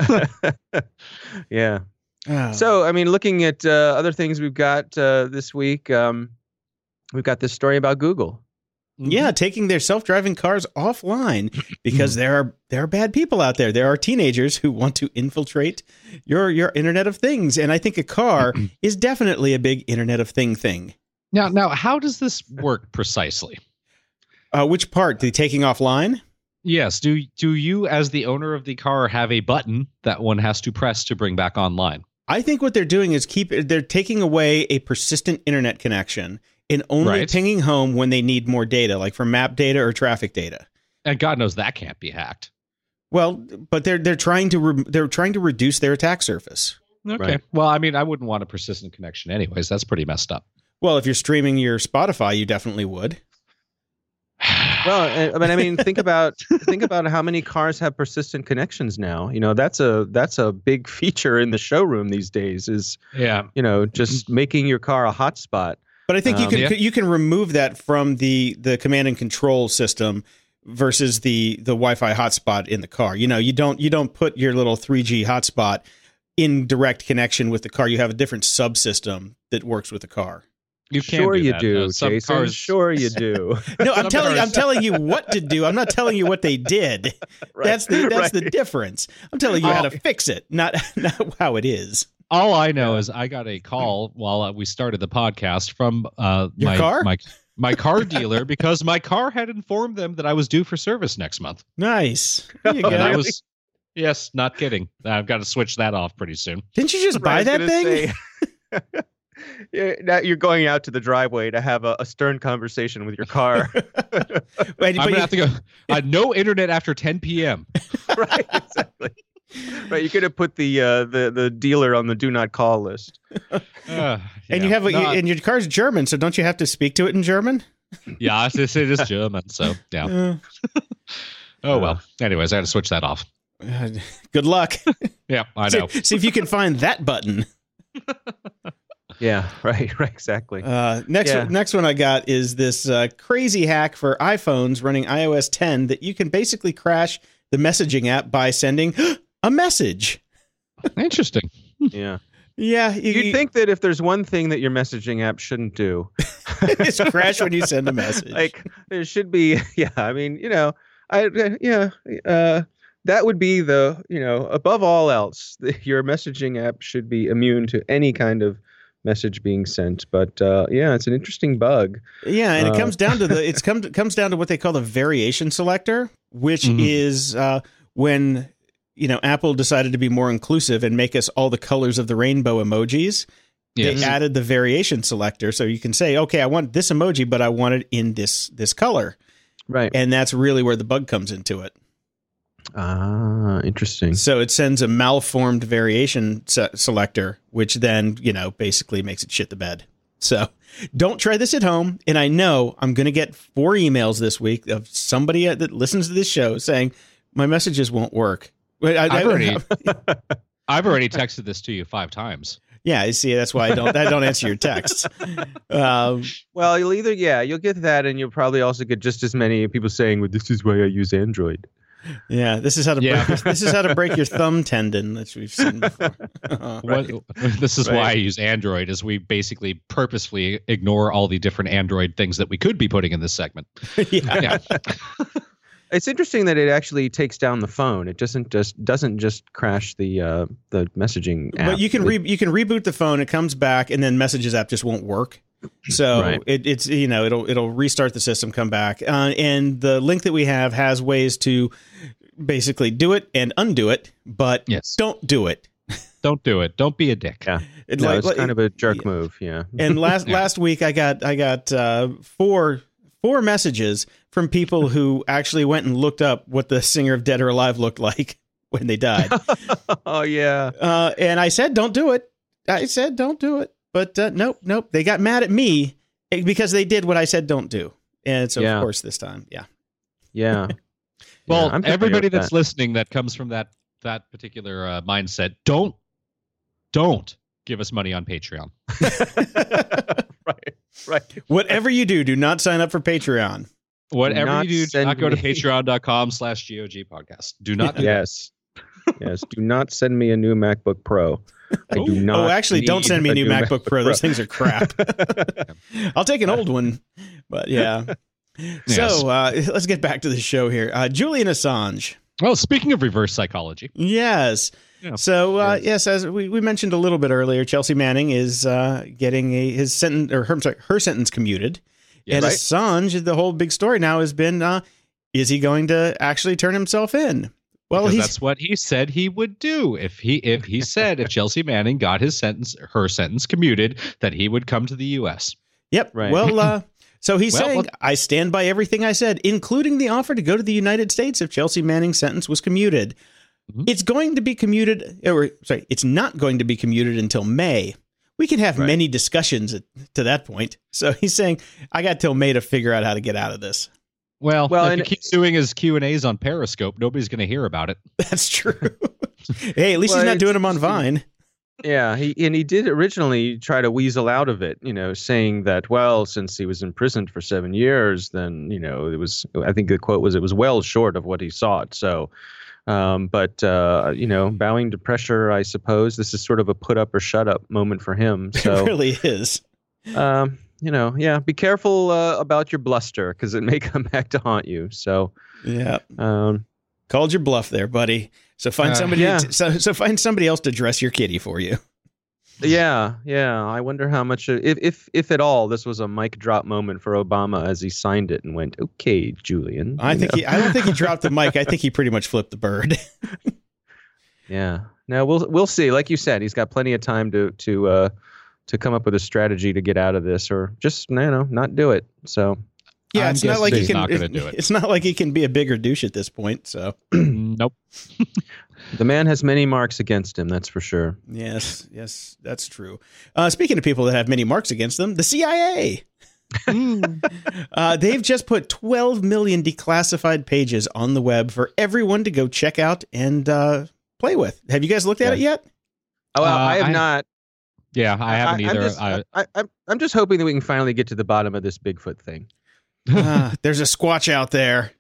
Yeah. Oh. So, looking at other things we've got this week, we've got this story about Google. Yeah, taking their self-driving cars offline because there are bad people out there. There are teenagers who want to infiltrate your Internet of Things, and I think a car is definitely a big Internet of thing. Now, how does this work precisely? Which part? The taking offline? Yes. Do you, as the owner of the car, have a button that one has to press to bring back online? I think what they're doing is they're taking away a persistent internet connection and only pinging home when they need more data, like for map data or traffic data. And God knows that can't be hacked. Well, but they're trying to reduce their attack surface. Okay. Right. Well, I wouldn't want a persistent connection anyways. That's pretty messed up. Well, if you're streaming your Spotify, you definitely would. Well, think about how many cars have persistent connections now. That's a big feature in the showroom these days. Is just making your car a hotspot. But I think you can remove that from the command and control system versus the Wi-Fi hotspot in the car. You don't put your little 3G hotspot in direct connection with the car. You have a different subsystem that works with the car. You can sure do you that. do, Some Jason. cars... Sure you do. No, I'm telling you what to do. I'm not telling you what they did. Right. That's the difference. I'm telling you how to fix it, not how it is. All I know is I got a call while we started the podcast from my car dealer because my car had informed them that I was due for service next month. Nice. There you go. And I was, yes, not kidding. I've got to switch that off pretty soon. Didn't you just buy that thing? Now you're going out to the driveway to have a stern conversation with your car. Wait, I'm going to have to go. No internet after 10 p.m. Right, exactly. Right, you could have put the dealer on the do not call list. And you have and your car's German, so don't you have to speak to it in German? Yeah, it is German, so yeah. Oh well. Anyways, I had to switch that off. Good luck. Yeah, I know. See if you can find that button. Yeah, right, exactly. Next one I got is this crazy hack for iPhones running iOS 10 that you can basically crash the messaging app by sending a message. Interesting. Yeah. Yeah. You'd think that if there's one thing that your messaging app shouldn't do, it's crash when you send a message. Like there should be, that would be above all else, your messaging app should be immune to any kind of message being sent. But it's an interesting bug. Yeah, and it comes down to comes down to what they call the variation selector, which is when Apple decided to be more inclusive and make us all the colors of the rainbow emojis. Yes. They added the variation selector, so you can say, okay, I want this emoji, but I want it in this color. Right, and that's really where the bug comes into it. Ah, interesting. So it sends a malformed variation selector, which then, basically makes it shit the bed. So don't try this at home. And I know I'm going to get 4 emails this week of somebody that listens to this show saying my messages won't work. I've already texted this to you 5 times. Yeah, you see, that's why I don't answer your texts. Well, you'll get that, and you'll probably also get just as many people saying, "Well, this is why I use Android." Yeah, this is how to break your thumb tendon that we've seen before. This is why I use Android, is we basically purposefully ignore all the different Android things that we could be putting in this segment. Yeah. It's interesting that it actually takes down the phone. It doesn't just crash the messaging app. But you can reboot the phone. It comes back, and then Messages app just won't work. So it's it'll restart the system, come back, and the link that we have has ways to basically do it and undo it. But don't do it. Don't do it. Don't be a dick. Yeah, it's kind of a jerk move. Yeah. And last week I got 4 messages from people who actually went and looked up what the singer of Dead or Alive looked like. when they died. Oh, yeah. And I said, don't do it. But nope. They got mad at me because they did what I said don't do. And so, of course, this time, Yeah. Well, I'm familiar everybody with that's that. listening that comes from that particular mindset, don't give us money on Patreon. Right. Whatever you do not sign up for Patreon. Whatever not you do, do send not go to me- patreon.com/GOG podcast. Do not do that. Yes. Yes. Do not send me a new MacBook Pro. I do not. Oh, actually, don't need send me a new MacBook Pro. Those Pro. things are crap. I'll take an old one, but yeah. So let's get back to the show here. Julian Assange. Well, speaking of reverse psychology. Yes. Yeah. So, yes, as we mentioned a little bit earlier, Chelsea Manning is getting her sentence commuted. Yeah, and right. Assange, the whole big story now has been, is he going to actually turn himself in? Well, Because that's what he said he would do if he said if Chelsea Manning got her sentence commuted, that he would come to the U.S. Yep. Right. Well, so he's Well, saying, what- I stand by everything I said, including the offer to go to the United States if Chelsea Manning's sentence was commuted. Mhm. It's going to be commuted, it's not going to be commuted until May. We can have Right. many discussions to that point. So he's saying, I got till May to figure out how to get out of this. Well, if and- he keeps doing his Q&As on Periscope, nobody's going to hear about it. That's true. Hey, at least Well, he's not it's doing them on interesting. Vine. Yeah, he did originally try to weasel out of it, saying that, well, since he was imprisoned for 7 years, then, it was, I think the quote was, it was well short of what he sought. So, but bowing to pressure, I suppose this is sort of a put up or shut up moment for him. It So, really is. be careful about your bluster because it may come back to haunt you. So, Yeah. um, Called your bluff there, buddy. So find somebody. yeah. So find somebody else to dress your kitty for you. yeah. I wonder how much, if at all, this was a mic drop moment for Obama as he signed it and went, "Okay, Julian." I don't think he dropped the mic. I think he pretty much flipped the bird. Yeah. Now we'll see. Like you said, he's got plenty of time to come up with a strategy to get out of this, or just not do it. So Yeah, I'm it's not like guessing he he's can. not gonna do it. It's not like he can be a bigger douche at this point. So Nope. the man has many marks against him. That's for sure. yes, that's true. Speaking of people that have many marks against them, the CIA. They've just put 12 million declassified pages on the web for everyone to go check out and play with. Have you guys looked at it yet? Oh, well, I have I- not. Yeah, I haven't I'm either. just, I'm just hoping that we can finally get to the bottom of this Bigfoot thing. There's a Squatch out there.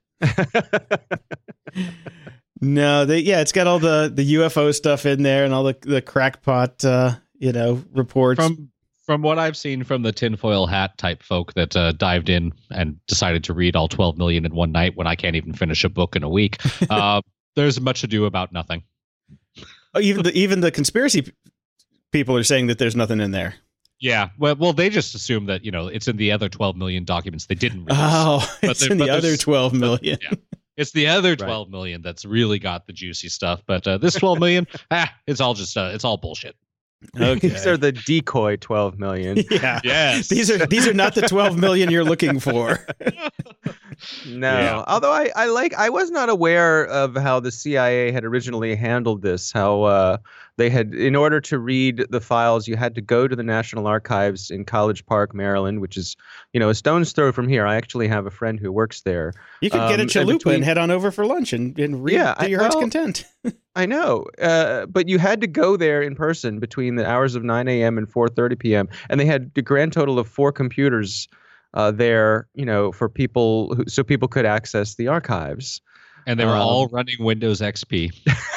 No, it's got all the UFO stuff in there and all the crackpot, reports. From what I've seen from the tinfoil hat type folk that dived in and decided to read all 12 million in one night when I can't even finish a book in a week, there's much ado about nothing. Oh, even the conspiracy people are saying that there's nothing in there. Yeah, well, they just assume that it's in the other 12 million documents they didn't release. Oh, it's in the other there's- 12 million. Yeah. It's the other 12 million that's really got the juicy stuff, but this 12 million, it's all just it's all bullshit. Okay. These are the decoy 12 million. Yeah. Yes. These are not the 12 million you're looking for. No, Yeah. although I was not aware of how the CIA had originally handled this. How they had, in order to read the files, you had to go to the National Archives in College Park, Maryland, which is a stone's throw from here. I actually have a friend who works there. You could get a And chalupa between- and head on over for lunch and read to your heart's content. I know, but you had to go there in person between the hours of 9 a.m. and 4:30 p.m. And they had a grand total of 4 computers there, for people, so people could access the archives. And they were all running Windows XP.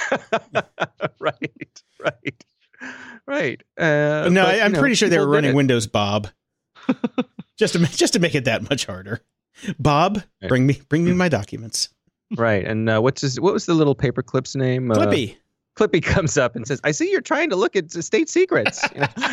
Right. No, I'm pretty sure they were running Windows. Windows Bob. just to make it that much harder. Bob, Right. bring me my documents. Right. And what was the little paperclip's name? Clippy. Clippy comes up and says, "I see you're trying to look at state secrets."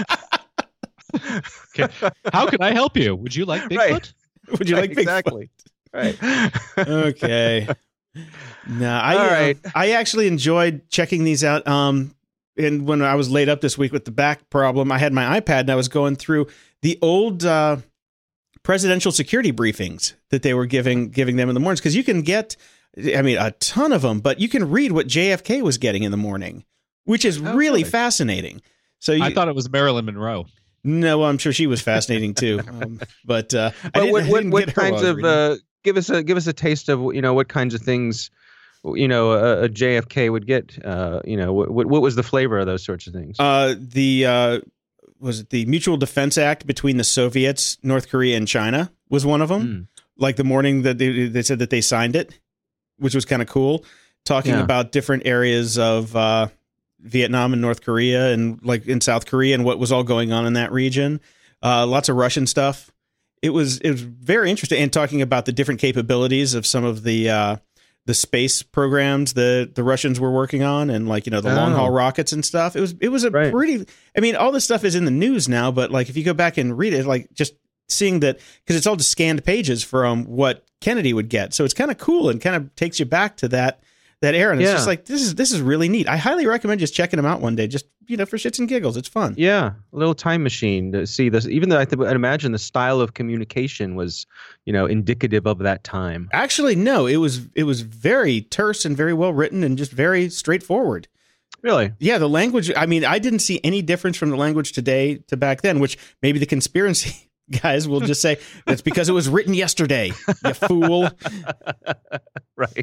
How can I help you? Would you like Bigfoot? Right. Would you like Bigfoot? exactly? Right. Okay. No, All right. I actually enjoyed checking these out. And when I was laid up this week with the back problem, I had my iPad and I was going through the old presidential security briefings that they were giving them in the mornings, because you can get I mean, a ton of them, but you can read what JFK was getting in the morning, which is really fascinating. So I thought it was Marilyn Monroe. No, I'm sure she was fascinating too. But what kinds of give us a taste of what kinds of things a JFK would get. What was the flavor of those sorts of things? Was it the Mutual Defense Act between the Soviets, North Korea, and China was one of them. Like the morning that they said that they signed it, which was kind of cool. Talking about different areas of Vietnam and North Korea and like in South Korea and what was all going on in that region. Lots of Russian stuff. It was very interesting, and talking about the different capabilities of some of the space programs the Russians were working on, and like the long haul rockets and stuff. It was a pretty. I mean, all this stuff is in the news now, but like if you go back and read it, like just seeing that, because it's all just scanned pages from what Kennedy would get, so it's kind of cool and kind of takes you back to that era, and it's just like this is really neat. I highly recommend just checking them out one day, just for shits and giggles. It's fun. Yeah, a little time machine to see this. Even though I'd imagine the style of communication was indicative of that time. Actually, no, it was very terse and very well written and just very straightforward. Really? Yeah, the language. I mean, I didn't see any difference from the language today to back then, which maybe the conspiracy guys will just say that's because it was written yesterday. You fool. Right.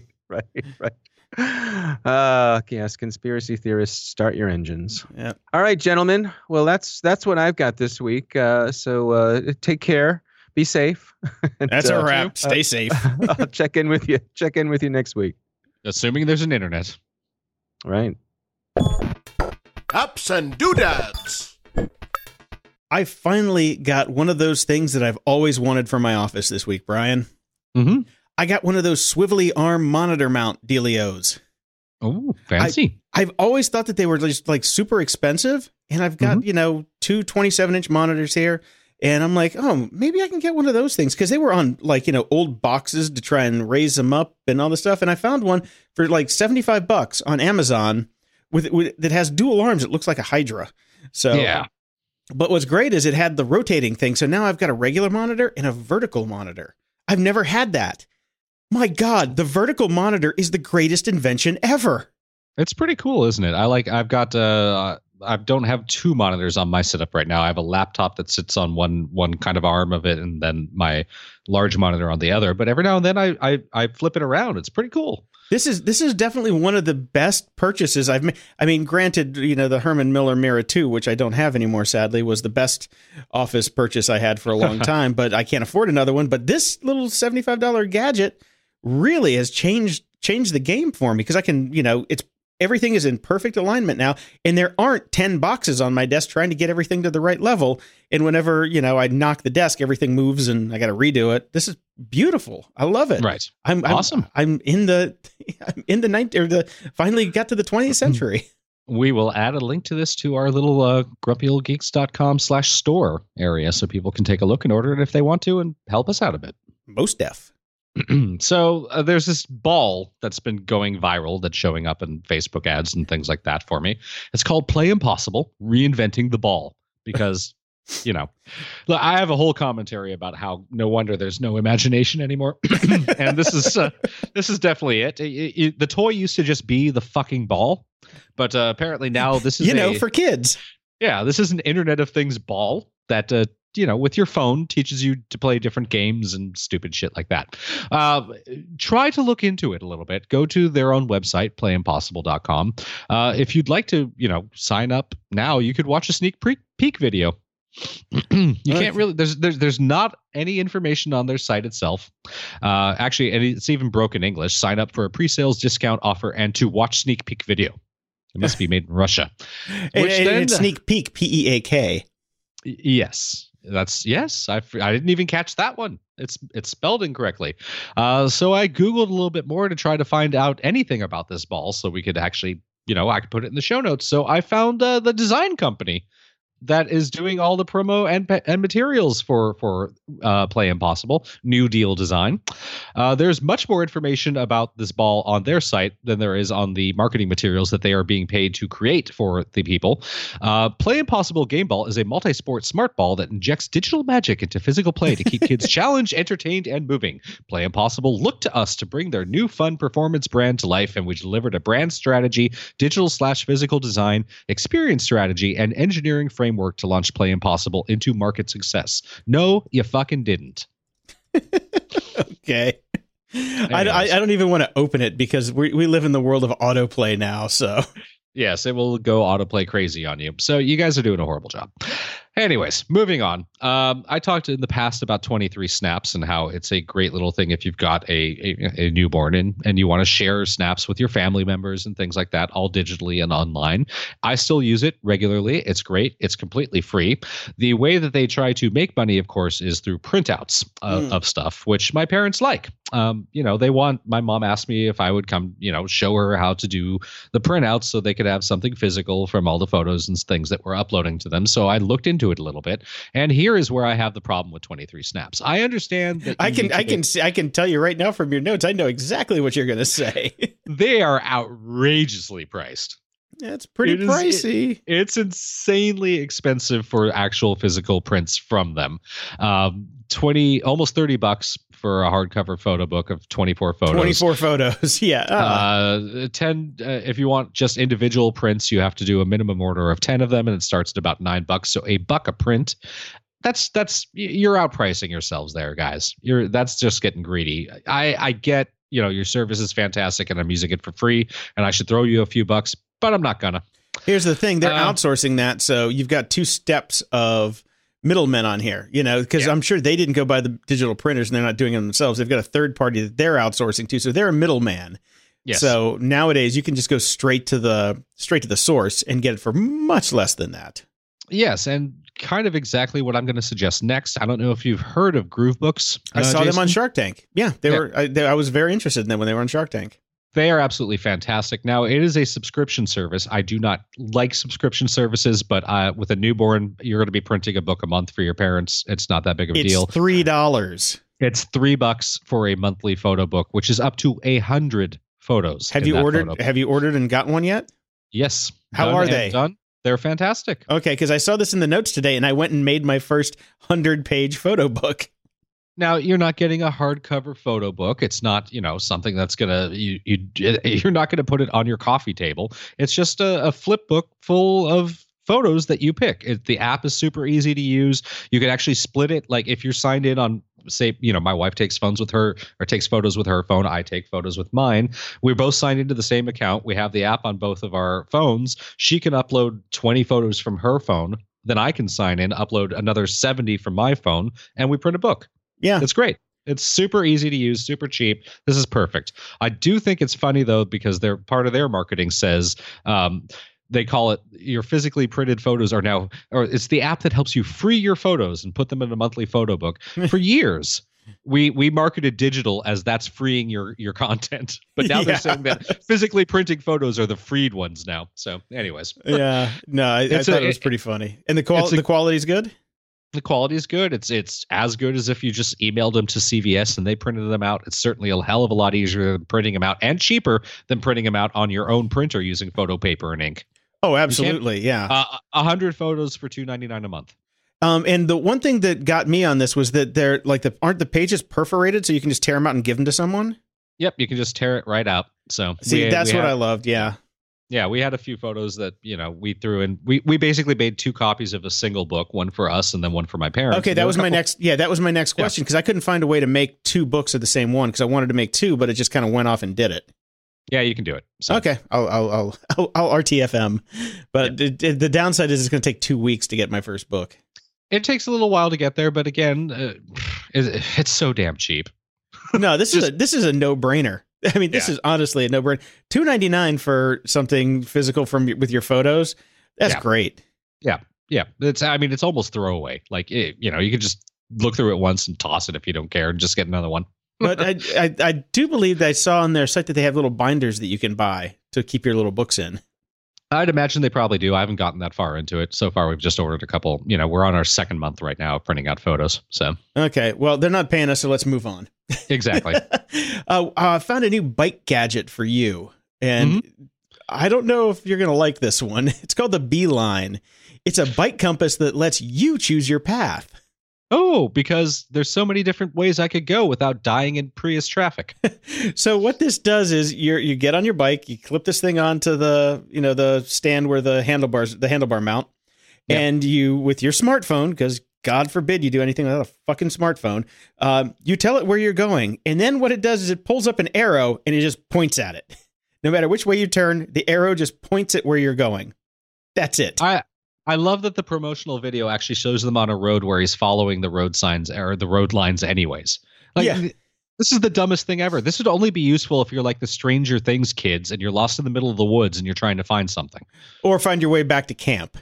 Yes, conspiracy theorists, start your engines. Yeah. All right, gentlemen. Well, that's what I've got this week. So take care. Be safe. And, that's a wrap. Stay safe. I'll check in with you next week. Assuming there's an internet. Right. Ups and doodads. I finally got one of those things that I've always wanted for my office this week, Brian. Mm-hmm. I got one of those swivelly arm monitor mount dealios. Oh, fancy. I've always thought that they were just like super expensive, and I've got, two 27-inch monitors here, and I'm like, oh, maybe I can get one of those things, because they were on like, old boxes to try and raise them up and all this stuff, and I found one for like $75 on Amazon with that has dual arms. It looks like a Hydra. So yeah. But what's great is it had the rotating thing, so now I've got a regular monitor and a vertical monitor. I've never had that. My God, the vertical monitor is the greatest invention ever. It's pretty cool, isn't it? I've got I don't have two monitors on my setup right now. I have a laptop that sits on one kind of arm of it, and then my large monitor on the other. But every now and then I flip it around. It's pretty cool. This is definitely one of the best purchases I've made. I mean, granted, the Herman Miller Mira 2, which I don't have anymore, sadly, was the best office purchase I had for a long time, but I can't afford another one. But this little $75 gadget really has changed the game for me, because I can, everything is in perfect alignment now, and there aren't 10 boxes on my desk trying to get everything to the right level. And whenever, I knock the desk, everything moves and I got to redo it. This is beautiful. I love it. Right. I'm awesome. I'm in the 19th, finally got to the 20th century. We will add a link to this to our little grumpyoldgeeks.com/store area, so people can take a look and order it if they want to and help us out a bit. Most def. So there's this ball that's been going viral that's showing up in Facebook ads and things like that for me. It's called Play Impossible, Reinventing the Ball, because, look, I have a whole commentary about how no wonder there's no imagination anymore. And this is definitely it. The toy used to just be the fucking ball, but apparently now this is for kids. Yeah, this is an Internet of Things ball that with your phone teaches you to play different games and stupid shit like that. Try to look into it a little bit. Go to their own website, playimpossible.com. If you'd like to, sign up now, you could watch a sneak peek video. You can't really, there's not any information on their site itself. Actually, it's even broken English. Sign up for a pre-sales discount offer and to watch sneak peek video. It must be made in Russia. It's sneak peek, PEAK. Yes. I didn't even catch that one. It's spelled incorrectly. So I Googled a little bit more to try to find out anything about this ball, so we could actually, I could put it in the show notes. So I found the design company that is doing all the promo and materials for Play Impossible New Deal design. There's much more information about this ball on their site than there is on the marketing materials that they are being paid to create for the people. Play Impossible Game Ball is a multi-sport smart ball that injects digital magic into physical play to keep kids challenged, entertained, and moving. Play Impossible looked to us to bring their new fun performance brand to life, and we delivered a brand strategy, digital/physical design, experience strategy, and engineering framework to launch Play Impossible into market success. No, you fucking didn't. Okay. I don't even want to open it because we live in the world of autoplay now. So yes, it will go autoplay crazy on you. So you guys are doing a horrible job. Anyways, moving on. I talked in the past about 23 Snaps and how it's a great little thing if you've got a newborn and you want to share snaps with your family members and things like that, all digitally and online. I still use it regularly. It's great. It's completely free. The way that they try to make money, of course, is through printouts of stuff, which my parents like. My mom asked me if I would come, show her how to do the printouts so they could have something physical from all the photos and things that we're uploading to them. So I looked into it a little bit, and here is where I have the problem with 23 Snaps. I understand that I can tell you right now from your notes, I know exactly what you're going to say. They are outrageously priced. That's pretty pricey. It's insanely expensive for actual physical prints from them. Almost $30 for a hardcover photo book of 24 photos. 24 photos, yeah. 10 if you want just individual prints, you have to do a minimum order of 10 of them, and it starts at about $9. So $1 a print. That's you're outpricing yourselves there, guys. That's just getting greedy. I get, your service is fantastic, and I'm using it for free, and I should throw you a few bucks, but I'm not gonna. Here's the thing: they're outsourcing that, so you've got two steps of middlemen on here, because I'm sure they didn't go buy the digital printers and they're not doing it themselves. They've got a third party that they're outsourcing to, so they're a middleman. Yes. So nowadays you can just go straight to the source and get it for much less than that. Yes, and kind of exactly what I'm going to suggest next. I don't know if you've heard of Groovebooks. I saw them on Shark Tank. Yeah, I was very interested in them when they were on Shark Tank. They are absolutely fantastic. Now, it is a subscription service. I do not like subscription services, but with a newborn, you're going to be printing a book a month for your parents. It's not that big of a deal. It's $3. It's $3 for a monthly photo book, which is up to 100 photos. Have you ordered and gotten one yet? Yes. How are they? Done. They're fantastic. Okay, because I saw this in the notes today, and I went and made my first 100-page photo book. Now, you're not getting a hardcover photo book. It's not, something that's you're not going to put it on your coffee table. It's just a flip book full of photos that you pick. The app is super easy to use. You can actually split it. Like if you're signed in on, say, my wife takes photos with her phone. I take photos with mine. We're both signed into the same account. We have the app on both of our phones. She can upload 20 photos from her phone. Then I can sign in, upload another 70 from my phone, and we print a book. Yeah. It's great. It's super easy to use, super cheap. This is perfect. I do think it's funny, though, because they're part of their marketing says they call it your physically printed photos are now, or it's the app that helps you free your photos and put them in a monthly photo book. For years, we marketed digital as that's freeing your content. But now they're saying that physically printing photos are the freed ones now. So anyways. Yeah. No, I thought it was pretty funny. And the quality's good? The quality is good. It's as good as if you just emailed them to CVS and they printed them out. It's certainly a hell of a lot easier than printing them out and cheaper than printing them out on your own printer using photo paper and ink. Oh, absolutely. Yeah. 100 photos for $2.99 a month. And the one thing that got me on this was that they're like aren't the pages perforated so you can just tear them out and give them to someone? Yep. You can just tear it right out. So that's what I loved. Yeah. Yeah, we had a few photos that, we threw in. We basically made 2 copies of a single book, one for us and then one for my parents. Okay, that was my next question because I couldn't find a way to make 2 books of the same one because I wanted to make 2, but it just kind of went off and did it. Yeah, you can do it. So. Okay, I'll RTFM, but the downside is it's going to take 2 weeks to get my first book. It takes a little while to get there, but again, it's so damn cheap. No, this is a no-brainer. I mean, this is honestly a no-brainer. $2.99 for something physical with your photos. That's great. Yeah. It's almost throwaway. Like, you can just look through it once and toss it if you don't care and just get another one. But I do believe that I saw on their site that they have little binders that you can buy to keep your little books in. I'd imagine they probably do. I haven't gotten that far into it. So far, we've just ordered a couple. We're on our second month right now of printing out photos. So Okay, well, they're not paying us, so let's move on. exactly. I found a new bike gadget for you, and I don't know if you're going to like this one. It's called the Beeline. It's a bike compass that lets you choose your path. Oh, because there's so many different ways I could go without dying in Prius traffic. So what this does is you get on your bike, you clip this thing onto the stand where the handlebar mount, Yep. and you, with your smartphone, because God forbid you do anything without a fucking smartphone, you tell it where you're going, and then what it does is it pulls up an arrow and it just points at it. No matter which way you turn, the arrow just points at where you're going. That's it. I love that the promotional video actually shows them on a road where he's following the road signs or the road lines anyways. Yeah. This is the dumbest thing ever. This would only be useful if you're like the Stranger Things kids and you're lost in the middle of the woods and you're trying to find something. Or find your way back to camp,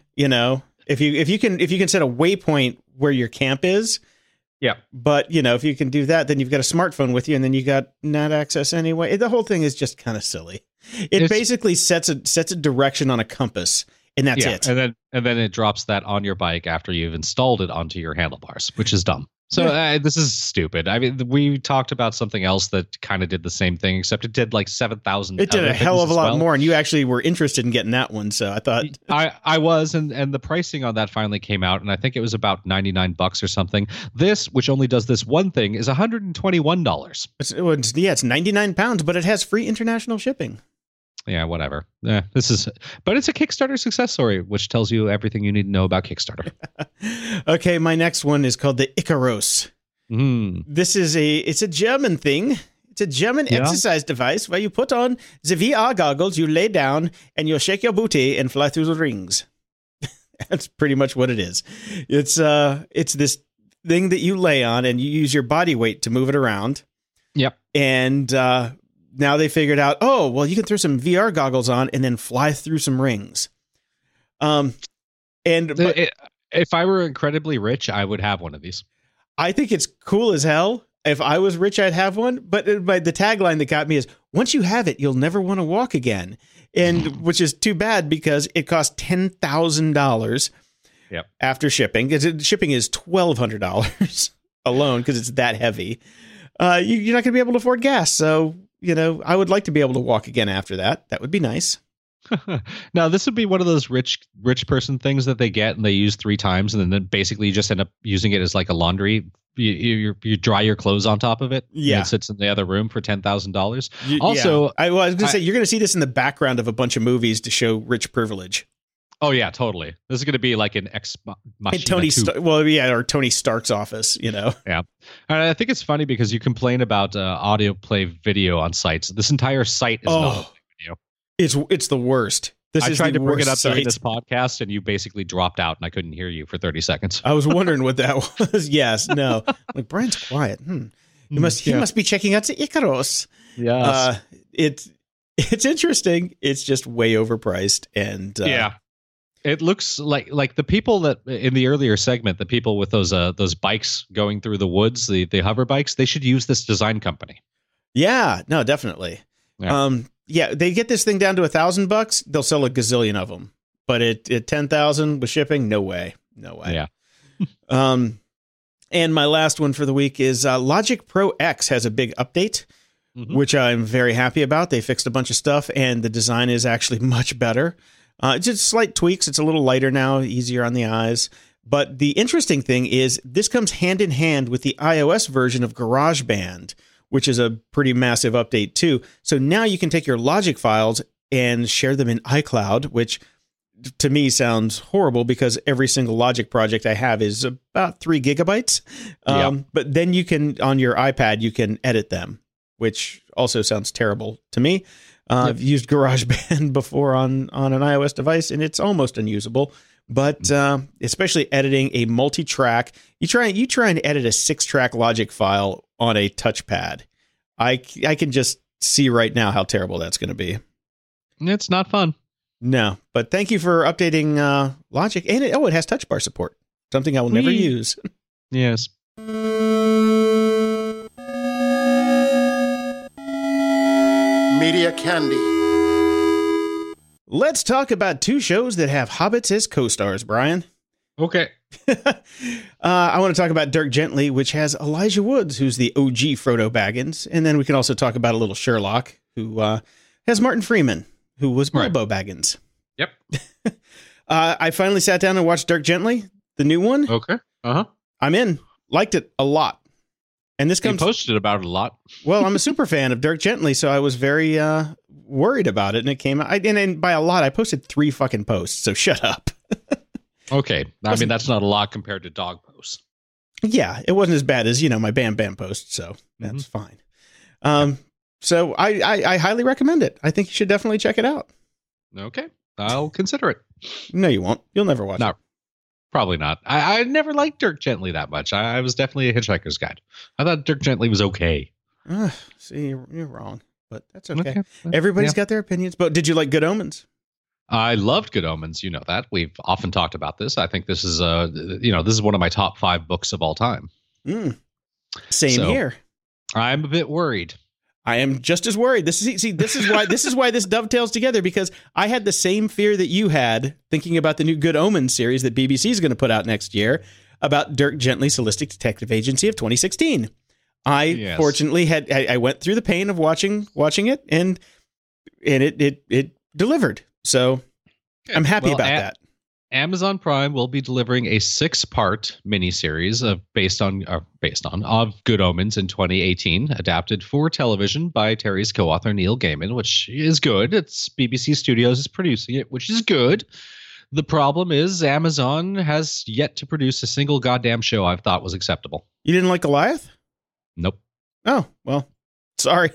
If you can set a waypoint where your camp is. Yeah. But, if you can do that, then you've got a smartphone with you and then you got net access anyway. The whole thing is just kind of silly. It's basically sets a direction on a compass, and that's it. And then it drops that on your bike after you've installed it onto your handlebars, which is dumb. So this is stupid. I mean, we talked about something else that kind of did the same thing, except it did like 7,000. It did a hell of a lot more, and you actually were interested in getting that one. So I thought I was, and the pricing on that finally came out, and I think it was about $99 or something. This, which only does this one thing, is $121. It's 99 pounds, but it has free international shipping. Yeah, whatever. But it's a Kickstarter success story, which tells you everything you need to know about Kickstarter. Okay, my next one is called the Icaros. This is it's a German thing. It's a German exercise device where you put on the VR goggles, you lay down, and you'll shake your booty and fly through the rings. That's pretty much what it is. It's this thing that you lay on, and you use your body weight to move it around. Yep. And now they figured out, you can throw some VR goggles on and then fly through some rings. If I were incredibly rich, I would have one of these. I think it's cool as hell. If I was rich, I'd have one. But the tagline that got me is, once you have it, you'll never want to walk again. And which is too bad because it costs $10,000 after shipping. Shipping is $1,200 alone because it's that heavy. You're not going to be able to afford gas. So, I would like to be able to walk again after that. That would be nice. Now, this would be one of those rich person things that they get and they use 3 times, and then basically you just end up using it as like a laundry. You dry your clothes on top of it. Yeah, and it sits in the other room for $10,000. Also, I was going to say you're going to see this in the background of a bunch of movies to show rich privilege. Oh yeah, totally. This is going to be like an Ex Machina. Or Tony Stark's office. Yeah, and I think it's funny because you complain about audio play video on sites. This entire site is not video. It's the worst. I tried to bring it up during this podcast, and you basically dropped out, and I couldn't hear you for 30 seconds. I was wondering what that was. Yes, no. Like, Brian's quiet. He must be checking out the Icaros. Yes. It's interesting. It's just way overpriced, and it looks like the people that in the earlier segment, the people with those bikes going through the woods, the hover bikes, they should use this design company. Yeah, no, definitely. Yeah. They get this thing down to $1,000. They'll sell a gazillion of them, but at 10,000 with shipping, no way. Yeah. And my last one for the week is Logic Pro X has a big update, which I'm very happy about. They fixed a bunch of stuff, and the design is actually much better. Just slight tweaks. It's a little lighter now, easier on the eyes. But the interesting thing is this comes hand in hand with the iOS version of GarageBand, which is a pretty massive update too. So now you can take your Logic files and share them in iCloud, which to me sounds horrible because every single Logic project I have is about 3 gigabytes. But then you can, on your iPad, you can edit them, which also sounds terrible to me. I've used GarageBand before on an iOS device, and it's almost unusable. But especially editing a multi-track, you try and edit a 6-track Logic file on a touchpad. I can just see right now how terrible that's going to be. It's not fun. No, but thank you for updating Logic, and it has Touch Bar support, something I will never use. Yes. Media Candy. Let's talk about two shows that have hobbits as co-stars, Brian. Okay. I want to talk about Dirk Gently, which has Elijah Woods, who's the OG Frodo Baggins. And then we can also talk about a little Sherlock, who has Martin Freeman, who was Bilbo Baggins. Yep. I finally sat down and watched Dirk Gently, the new one. Okay. Uh-huh. I'm in. Liked it a lot. And this comes... You posted about it a lot. Well, I'm a super fan of Dirk Gently, so I was very worried about it. And it came out... And by a lot, I posted 3 fucking posts, so shut up. Okay. I mean, that's not a lot compared to dog posts. Yeah, it wasn't as bad as, my Bam Bam post, so that's fine. So I highly recommend it. I think you should definitely check it out. Okay. I'll consider it. No, you won't. You'll never watch it. Probably not. I never liked Dirk Gently that much. I was definitely a Hitchhiker's Guide. I thought Dirk Gently was okay. See, you're wrong, but that's okay. Everybody's got their opinions. But did you like Good Omens? I loved Good Omens. You know that. We've often talked about this. I think this is this is one of my top 5 books of all time. Same here. I'm a bit worried. I am just as worried. This is why this dovetails together, because I had the same fear that you had thinking about the new Good Omens series that BBC is going to put out next year about Dirk Gently's Holistic Detective Agency of 2016. Fortunately I went through the pain of watching it and it delivered. So I'm happy about that. Amazon Prime will be delivering a 6-part miniseries based on Good Omens in 2018, adapted for television by Terry's co-author Neil Gaiman, which is good. It's BBC Studios is producing it, which is good. The problem is Amazon has yet to produce a single goddamn show I've thought was acceptable. You didn't like Goliath? Nope. Oh, well, sorry.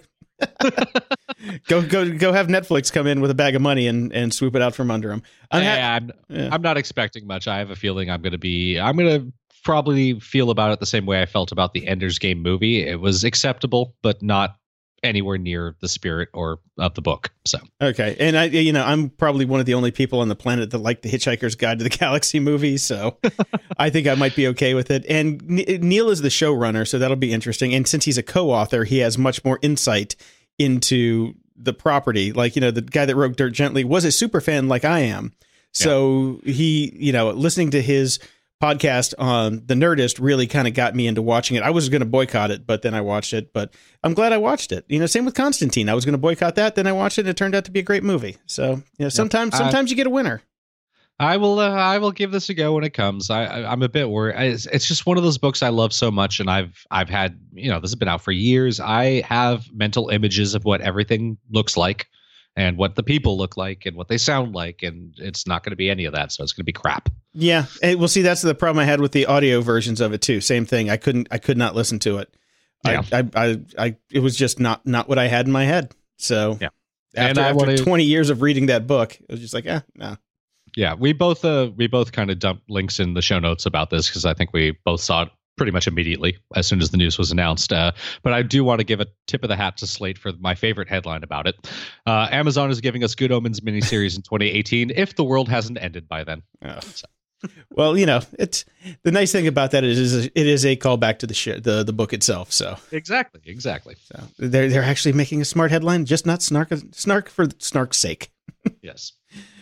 Go have Netflix come in with a bag of money and swoop it out from under them. I'm not expecting much. I have a feeling I'm going to probably feel about it the same way I felt about the Ender's Game movie. It was acceptable, but not anywhere near the spirit of the book. So okay, and I'm probably one of the only people on the planet that like the Hitchhiker's Guide to the Galaxy movie, so I think I might be okay with it. And Neil is the showrunner, so that'll be interesting. And since he's a co-author, he has much more insight into the property. Like, the guy that wrote Dirk Gently was a super fan like I am. So he, listening to his podcast on The Nerdist really kind of got me into watching it. I was going to boycott it, but then I watched it. But I'm glad I watched it. Same with Constantine. I was going to boycott that, then I watched it, and it turned out to be a great movie. So, sometimes you get a winner. I will give this a go when it comes. I'm a bit worried. It's just one of those books I love so much, and I've had, this has been out for years. I have mental images of what everything looks like and what the people look like and what they sound like, and it's not going to be any of that, so it's going to be crap. Yeah, well, see, that's the problem I had with the audio versions of it too. Same thing. I could not listen to it. Yeah. It was just not what I had in my head. So yeah. After 20 years of reading that book, it was just like, no. Yeah, we both kind of dumped links in the show notes about this because I think we both saw it pretty much immediately as soon as the news was announced. But I do want to give a tip of the hat to Slate for my favorite headline about it. Amazon is giving us Good Omens miniseries in 2018 if the world hasn't ended by then. So. Well, it's the nice thing about that is it is a callback to the book itself. So exactly. So they're actually making a smart headline, just not snark for snark's sake. Yes.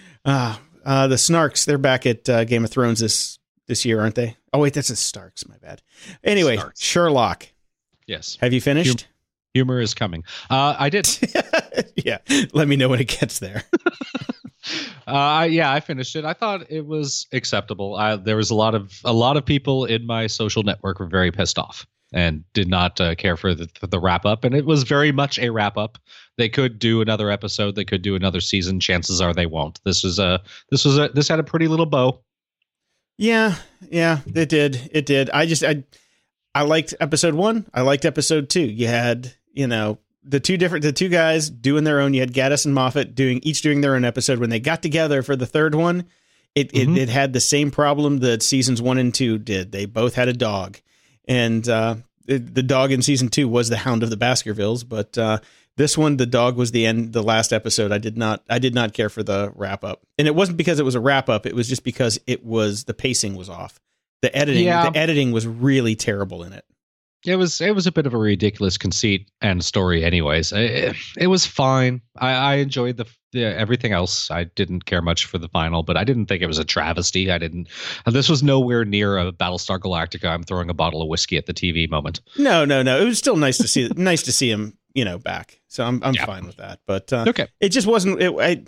The Snarks, they're back at Game of Thrones this year, aren't they? Oh, wait, that's the Starks. My bad. Anyway, Starks. Sherlock. Yes. Have you finished? Humor is coming. I did. Yeah. Let me know when it gets there. I finished it. I thought it was acceptable. There was a lot of people in my social network were very pissed off and did not care for the wrap up. And it was very much a wrap up. They could do another episode. They could do another season. Chances are they won't. This had a pretty little bow. Yeah, it did. It did. I liked episode 1. I liked episode 2. You had, the two guys doing their own. You had Gaddis and Moffat doing their own episode. When they got together for the third one, it had the same problem that seasons 1 and 2 did. They both had a dog. And the dog in season 2 was the Hound of the Baskervilles, but this one, the dog was the last episode. I did not care for the wrap up, and it wasn't because it was a wrap up. It was just because the pacing was off. The editing was really terrible in it. It was a bit of a ridiculous conceit and story. Anyways, it was fine. I enjoyed everything else, I didn't care much for the final, but I didn't think it was a travesty. This was nowhere near a Battlestar Galactica, I'm throwing a bottle of whiskey at the TV moment. No. It was still nice to see him, back. So I'm fine with that. But okay. It just wasn't.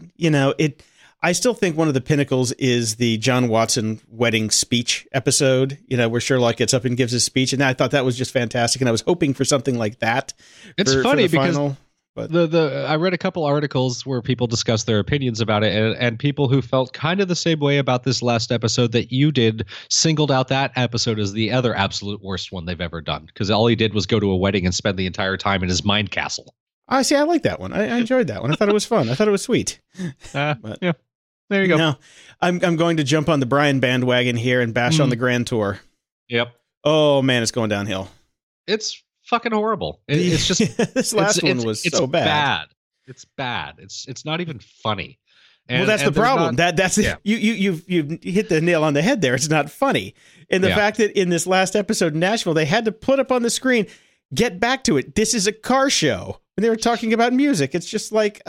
I still think one of the pinnacles is the John Watson wedding speech episode. Where Sherlock gets up and gives his speech, and I thought that was just fantastic. And I was hoping for something like that. It's funny because final. But I read a couple articles where people discussed their opinions about it, and people who felt kind of the same way about this last episode that you did singled out that episode as the other absolute worst one they've ever done, because all he did was go to a wedding and spend the entire time in his mind castle. I see. I like that one. I enjoyed that one. I thought it was fun. I thought it was sweet. But, yeah, there you go. No, I'm going to jump on the Brian bandwagon here and bash on the Grand Tour. Yep. Oh man, it's going downhill. It's fucking horrible. It's just this last one was so bad. It's bad. It's not even funny. Well, that's the problem. That's you've hit the nail on the head there. It's not funny. And the fact that in this last episode in Nashville, they had to put up on the screen, get back to it. This is a car show. When they were talking about music, it's just like,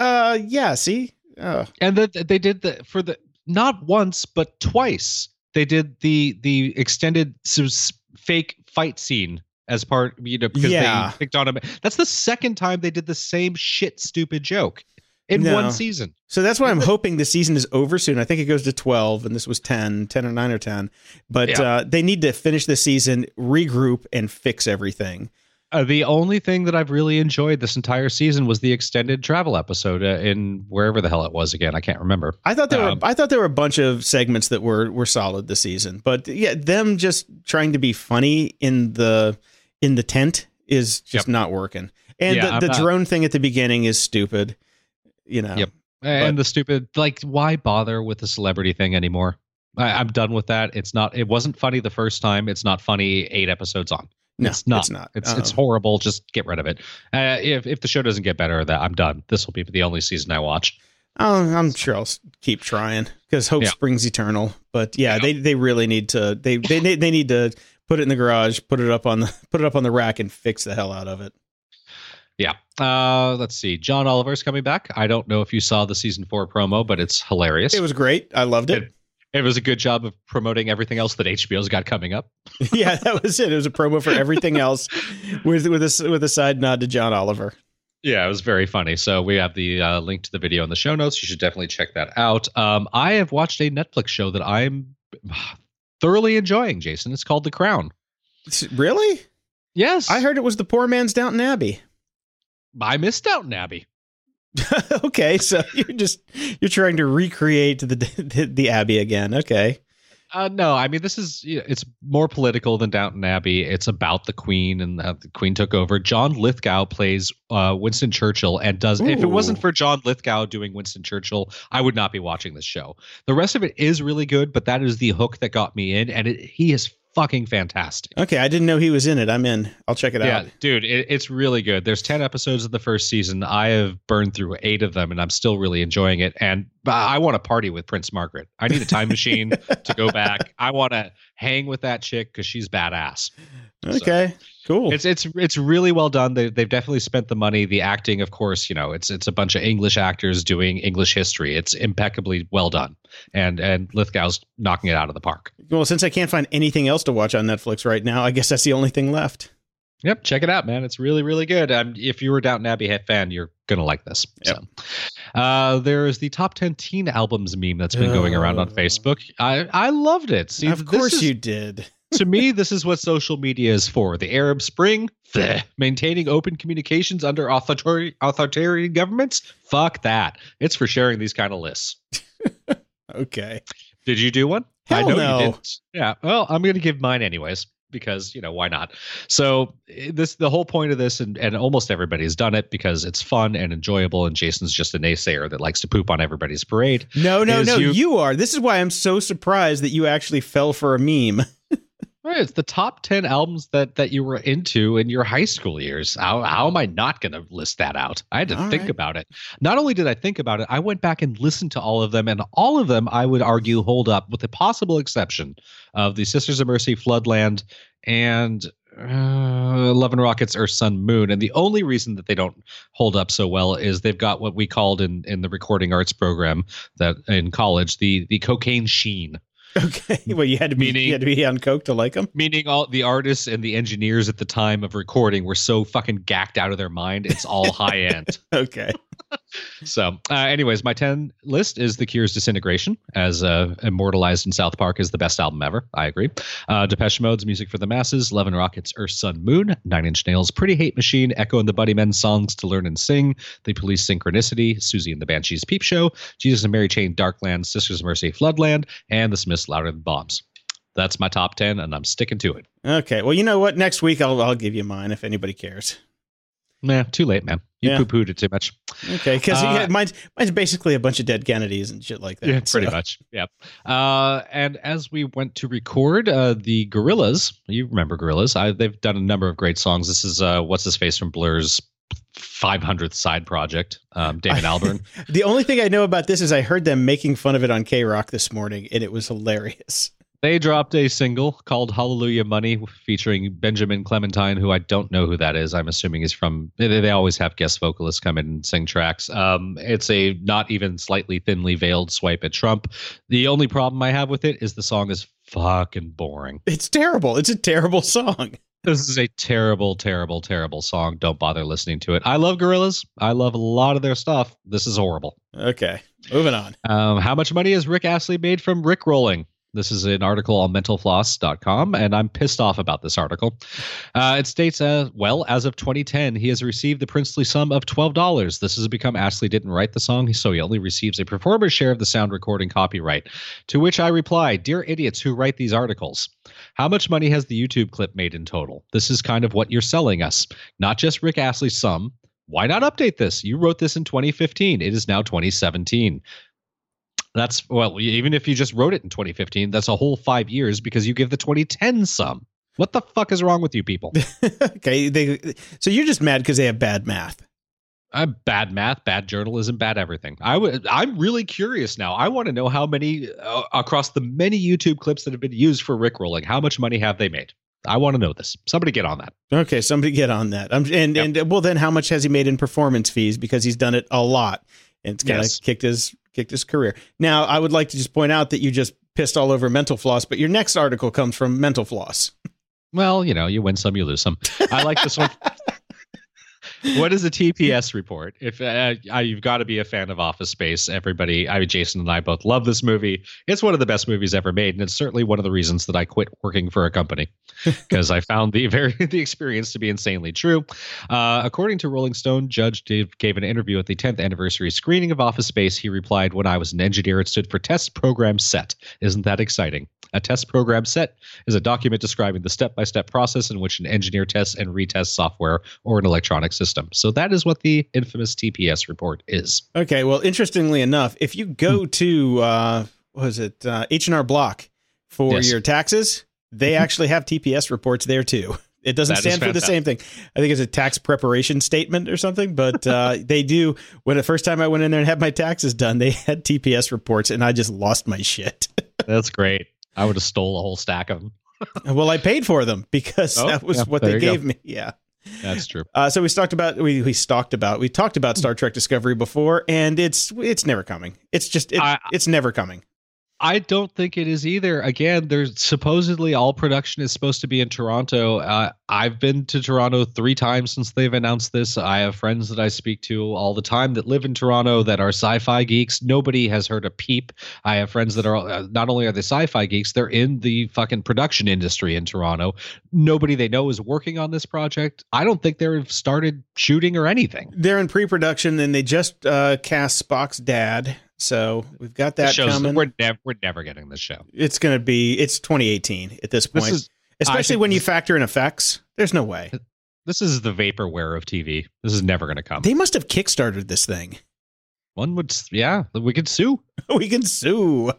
see? And they did not once, but twice. They did the extended fake fight scene as part, because they picked on him. That's the second time they did the same stupid joke in one season. So that's why I'm hoping the season is over soon. I think it goes to 12, and this was 10 or 9 or 10. But they need to finish the season, regroup, and fix everything. The only thing that I've really enjoyed this entire season was the extended travel episode in wherever the hell it was again. I can't remember. I thought there were a bunch of segments that were solid this season, but them just trying to be funny in the tent is just not working. And the drone thing at the beginning is stupid. Yep. And the stupid, why bother with the celebrity thing anymore? I'm done with that. It wasn't funny the first time. It's not funny 8 episodes on. No, it's not. It's It's horrible. Just get rid of it. If the show doesn't get better, I'm done. This will be the only season I watch. Oh, I'm sure I'll keep trying because hope springs eternal. But they really need to. They need to put it in the garage, put it up on the rack, and fix the hell out of it. Yeah. Let's see. John Oliver's coming back. I don't know if you saw the season 4 promo, but it's hilarious. It was great. I loved it. It was a good job of promoting everything else that HBO's got coming up. Yeah, that was it. It was a promo for everything else with a side nod to John Oliver. Yeah, it was very funny. So we have the link to the video in the show notes. You should definitely check that out. I have watched a Netflix show that I'm thoroughly enjoying, Jason. It's called The Crown. Really? Yes. I heard it was the poor man's Downton Abbey. I missed Downton Abbey. Okay, so you're trying to recreate the Abbey again. Okay. No, I mean, it's more political than Downton Abbey. It's about the Queen, and the Queen took over. John Lithgow plays Winston Churchill and does. Ooh. If it wasn't for John Lithgow doing Winston Churchill, I would not be watching this show. The rest of it is really good, but that is the hook that got me in, and he is fucking fantastic. Okay, I didn't know he was in it. I'm in. I'll check it out. Yeah, dude, it's really good. There's 10 episodes of the first season. I have burned through 8 of them, and I'm still really enjoying it. And I want to party with Prince Margaret. I need a time machine to go back. I want to hang with that chick because she's badass. Okay, cool. It's really well done. They've definitely spent the money. The acting, of course, it's a bunch of English actors doing English history. It's impeccably well done, and Lithgow's knocking it out of the park. Well, since I can't find anything else to watch on Netflix right now, I guess that's the only thing left. Yep, check it out, man. It's really, really good. If you were a Downton Abbey fan, you're gonna like this. Yep. So, there is the top 10 teen albums meme that's been going around on Facebook. I loved it. See, of course you did. To me, this is what social media is for. The Arab Spring, maintaining open communications under authoritarian governments. Fuck that. It's for sharing these kind of lists. Okay. Did you do one? Hell I know no. You didn't. Yeah. Well, I'm going to give mine anyways because, why not? So the whole point of this, and almost everybody's done it because it's fun and enjoyable, and Jason's just a naysayer that likes to poop on everybody's parade. No, you are. This is why I'm so surprised that you actually fell for a meme. Right, it's the top 10 albums that you were into in your high school years. How am I not going to list that out? I had to think about it. Not only did I think about it, I went back and listened to all of them, and all of them, I would argue, hold up, with the possible exception of the Sisters of Mercy, Floodland, and Love and Rockets, Earth, Sun, Moon. And the only reason that they don't hold up so well is they've got what we called in the recording arts program that in college, the cocaine sheen. Okay. Well, you had to be on coke to like them. Meaning all the artists and the engineers at the time of recording were so fucking gacked out of their mind. It's all high end. Okay. So, anyways, my 10 list is The Cure's Disintegration, as immortalized in South Park as the best album ever. I agree. Depeche Mode's Music for the Masses, Love and Rockets, Earth, Sun, Moon, Nine Inch Nails' Pretty Hate Machine, Echo and the Buddy Men Songs to Learn and Sing, The Police Synchronicity, Susie and the Banshees Peep Show, Jesus and Mary Chain Darkland, Sisters of Mercy Floodland, and The Smiths Louder Than Bombs. That's my top 10, and I'm sticking to it. Okay. Well, you know what? Next week I'll give you mine if anybody cares. Nah, too late, man. You poo-pooed it too much. Okay, because mine's basically a bunch of dead Kennedys and shit like that. Yeah, pretty much. Yeah. And as we went to record, the Gorillaz, you remember Gorillaz? They've done a number of great songs. This is what's his face from Blur's 500th side project, Damon Albarn. The only thing I know about this is I heard them making fun of it on K-Rock this morning, and it was hilarious. They dropped a single called Hallelujah Money featuring Benjamin Clementine, who I don't know who that is. I'm assuming he's from, they always have guest vocalists come in and sing tracks. It's a not even slightly thinly veiled swipe at Trump. The only problem I have with it is the song is fucking boring. It's terrible. It's a terrible song. This is a terrible, terrible, terrible song. Don't bother listening to it. I love Gorillaz. I love a lot of their stuff. This is horrible. Okay, moving on. How much money has Rick Astley made from Rickrolling? This is an article on mentalfloss.com, and I'm pissed off about this article. It states, as of 2010, he has received the princely sum of $12. This has become Astley didn't write the song, so he only receives a performer's share of the sound recording copyright. To which I reply, dear idiots who write these articles, how much money has the YouTube clip made in total? This is kind of what you're selling us. Not just Rick Astley's sum. Why not update this? You wrote this in 2015. It is now 2017. That's, well, even if you just wrote it in 2015, that's a whole 5 years because you give the 2010 sum. What the fuck is wrong with you people? Okay, so you're just mad because they have bad math. Bad math, bad journalism, bad everything. I'm really curious now. I want to know how many, across the many YouTube clips that have been used for Rickrolling, how much money have they made? I want to know this. Somebody get on that. Okay, somebody get on that. And well, then how much has he made in performance fees? Because he's done it a lot. And it's kind of kicked his career. Now, I would like to just point out that you just pissed all over Mental Floss, but your next article comes from Mental Floss. Well, you win some, you lose some. I like this one. What is a TPS report? If you've got to be a fan of Office Space, everybody, Jason and I both love this movie. It's one of the best movies ever made, and it's certainly one of the reasons that I quit working for a company because I found the experience to be insanely true. According to Rolling Stone, Judge gave an interview at the 10th anniversary screening of Office Space. He replied, "When I was an engineer, it stood for Test Program Set. Isn't that exciting? A test program set is a document describing the step-by-step process in which an engineer tests and retests software or an electronic system." So that is what the infamous TPS report is. Okay, well, interestingly enough, if you go to H&R Block for your taxes, they actually have TPS reports there too. It doesn't stand for the same thing. I think it's a tax preparation statement or something, but they do. When the first time I went in there and had my taxes done, they had TPS reports, and I just lost my shit. That's great. I would have stole a whole stack of them. Well, I paid for them because that was what they gave me. Yeah, that's true. So we talked about Star Trek Discovery before, and it's never coming. It's never coming. I don't think it is either. Again, there's supposedly all production is supposed to be in Toronto. I've been to Toronto 3 times since they've announced this. I have friends that I speak to all the time that live in Toronto that are sci-fi geeks. Nobody has heard a peep. I have friends that are not only are they sci-fi geeks, they're in the fucking production industry in Toronto. Nobody they know is working on this project. I don't think they've started shooting or anything. They're in pre-production, and they just cast Spock's dad. So we've got that coming. We're never getting this show. It's 2018 at this point, especially when you factor in effects. There's no way. This is the vaporware of TV. This is never going to come. They must have kickstarted this thing. One would, we could sue. We can sue.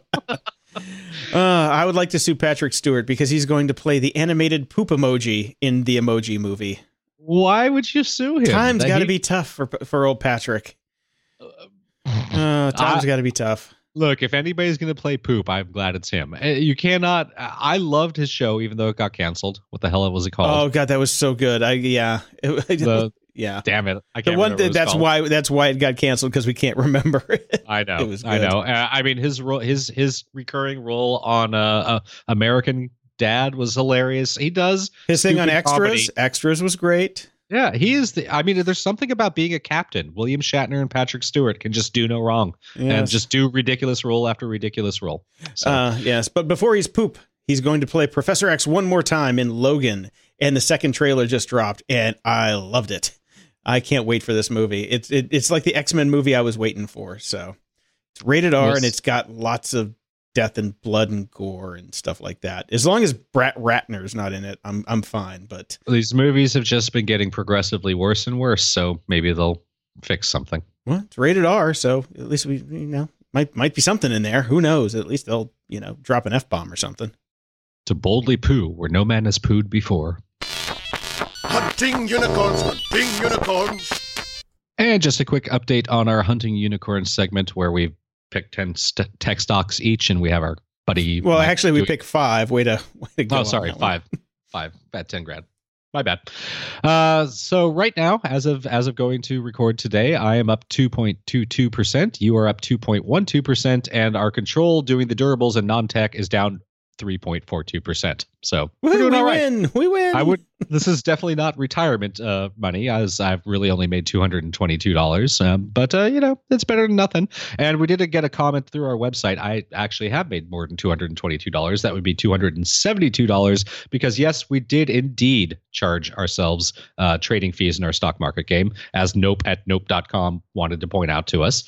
I would like to sue Patrick Stewart because he's going to play the animated poop emoji in the Emoji Movie. Why would you sue him? Time's got to be tough for old Patrick. Time's got to be tough. Look, if anybody's going to play poop, I'm glad it's him. You cannot. I loved his show, even though it got canceled. What the hell was it called? Oh God, that was so good. Yeah. Damn it! I The can't one remember what it's that's called. why it got canceled, because we can't remember it. I know. It was I good. know. I mean, his role, his recurring role on American Dad was hilarious. He does His thing on stupid extras. comedy. Extras was great. Yeah, he is the. I mean, there's something about being a captain. William Shatner and Patrick Stewart can just do no wrong and Yes. just do ridiculous role after ridiculous role. So Yes, but before he's poop, he's going to play Professor X one more time in Logan, and the second trailer just dropped, and I loved it. I can't wait for this movie. It's like the X-Men movie I was waiting for. So it's rated R, Yes. and it's got lots of death and blood and gore and stuff like that. As long as Brett Ratner's not in it, I'm fine. But these movies have just been getting progressively worse and worse. So maybe they'll fix something. well, it's rated R, so at least we might be something in there. Who knows? At least they'll drop an F-bomb or something. To boldly poo where no man has pooed before. Hunting unicorns. And just a quick update on our Hunting Unicorns segment where we've picked 10 tech stocks each, and we have our buddy. Well, Mike actually, we doing- picked 5. Way to go. Oh, on sorry, that one. five at 10 grand. My bad. So right now, as of going to record today, I am up 2.22%. You are up 2.12%, and our control doing the durables and non-tech is down 3.42%. So we're Woohoo, doing we all right. win. We win. This is definitely not retirement money, as I've really only made $222. But it's better than nothing. And we did get a comment through our website. I actually have made more than $222. That would be $272, because yes, we did indeed charge ourselves trading fees in our stock market game, as Nope at Nope.com wanted to point out to us.